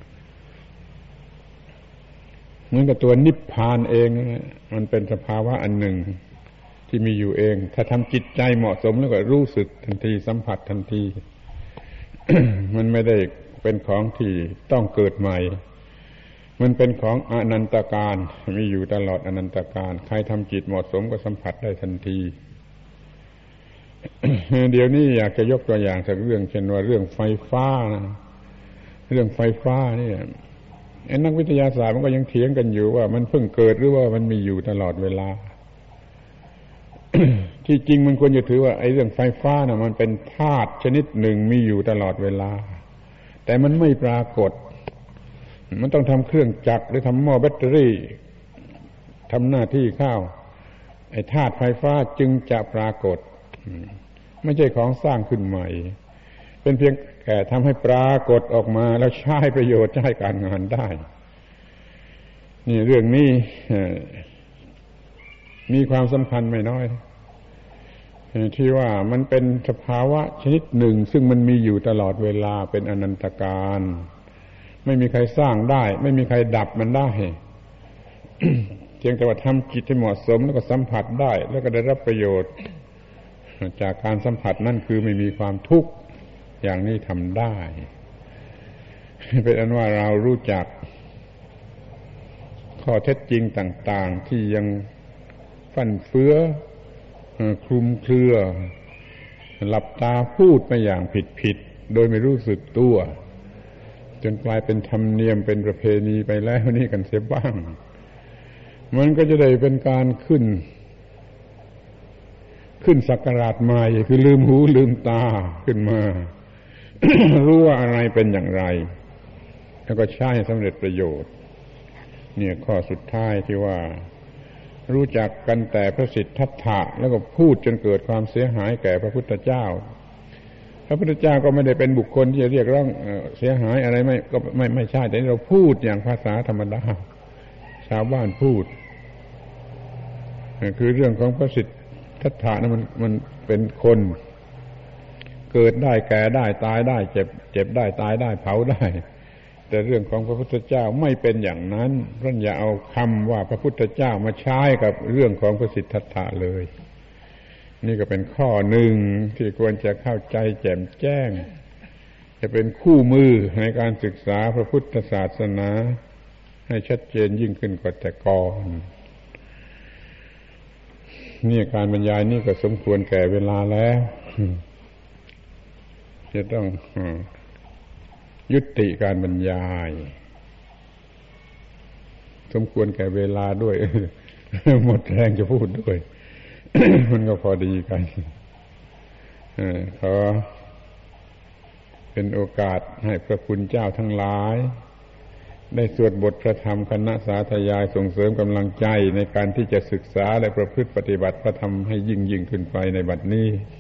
เหมือนกับตัวนิพพานเองนะมันเป็นสภาวะอันหนึ่งที่มีอยู่เองถ้าทำจิตใจเหมาะสมแล้วก็รู้สึกทันทีสัมผัสทันที มันไม่ได้เป็นของที่ต้องเกิดใหม่มันเป็นของอนันตการมีอยู่ตลอดอนันตการใครทำจิตเหมาะสมก็สัมผัสได้ทันที เดี๋ยวนี้อยากจะยกตัวอย่างสักเรื่องเช่นว่าเรื่องไฟฟ้านะเรื่องไฟฟ้านี่ไอ้นักวิทยาศาสตร์มันก็ยังเถียงกันอยู่ว่ามันเพิ่งเกิดหรือว่ามันมีอยู่ตลอดเวลา ที่จริงมันควรจะถือว่าไอ้เรื่องไฟฟ้าน่ะมันเป็นธาตุชนิดหนึ่งมีอยู่ตลอดเวลาแต่มันไม่ปรากฏมันต้องทำเครื่องจักรหรือทำหม้อแบตเตอรี่ทำหน้าที่เข้าไอ้ธาตุไฟฟ้าจึงจะปรากฏไม่ใช่ของสร้างขึ้นใหม่เป็นเพียงแค่ทำให้ปรากฏออกมาแล้วใช้ประโยชน์ใช้การงานได้นี่เรื่องนี้มีความสำคัญไม่น้อยที่ว่ามันเป็นสภาวะชนิดหนึ่งซึ่งมันมีอยู่ตลอดเวลาเป็นอนันตการไม่มีใครสร้างได้ไม่มีใครดับมันได้ เพียงแต่ว่าทำจิตให้เหมาะสมแล้วก็สัมผัสได้แล้วก็ได้รับประโยชน์จากการสัมผัสนั่นคือไม่มีความทุกข์อย่างนี้ทำได้ เป็นอันว่าเรารู้จักข้อเท็จจริงต่างๆที่ยังฟั่นเฟือคลุมเครือหลับตาพูดไปอย่างผิดๆโดยไม่รู้สึกตัวจนกลายเป็นธรรมเนียมเป็นประเพณีไปแล้วนี่กันเสียบ้างมันก็จะได้เป็นการขึ้นขึ้นสักการะใหม่คือลืมหูลืมตาขึ้นมา รู้ว่าอะไรเป็นอย่างไรแล้วก็ใช้ให้สำเร็จประโยชน์เนี่ยข้อสุดท้ายที่ว่ารู้จักกันแต่พระสิทธัตถะแล้วก็พูดจนเกิดความเสียหายแก่พระพุทธเจ้าพระพุทธเจ้าก็ไม่ได้เป็นบุคคลที่จะเรียกร้องเสียหายอะไรไม่ก็ไม่ไม่ใช่แต่เราพูดอย่างภาษาธรรมดาชาวบ้านพูดคือเรื่องของพระสิทธัตถะนั้นมันมันเป็นคนเกิดได้แก่ได้ตายได้เจ็บเจ็บได้ตายได้เผาได้แต่เรื่องของพระพุทธเจ้าไม่เป็นอย่างนั้นเพราะอย่าเอาคำว่าพระพุทธเจ้ามาใช้กับเรื่องของพระสิทธัตถะเลยนี่ก็เป็นข้อหนึ่งที่ควรจะเข้าใจแจ่มแจ้งจะเป็นคู่มือในการศึกษาพระพุทธศาสนาให้ชัดเจนยิ่งขึ้นกว่าแต่ก่อนนี่การบรรยายนี่ก็สมควรแก่เวลาแล้วจะต้องยุติการบรรยายสมควรแก่เวลาด้วย หมดแรงจะพูดด้วย มันก็พอดีกันขอเป็นโอกาสให้พระคุณเจ้าทั้งหลายได้สวดบทพระธรรมคณะสาธยายส่งเสริมกำลังใจในการที่จะศึกษาและประพฤติปฏิบัติพระธรรมให้ยิ่งยิ่งขึ้นไปในบัดนี้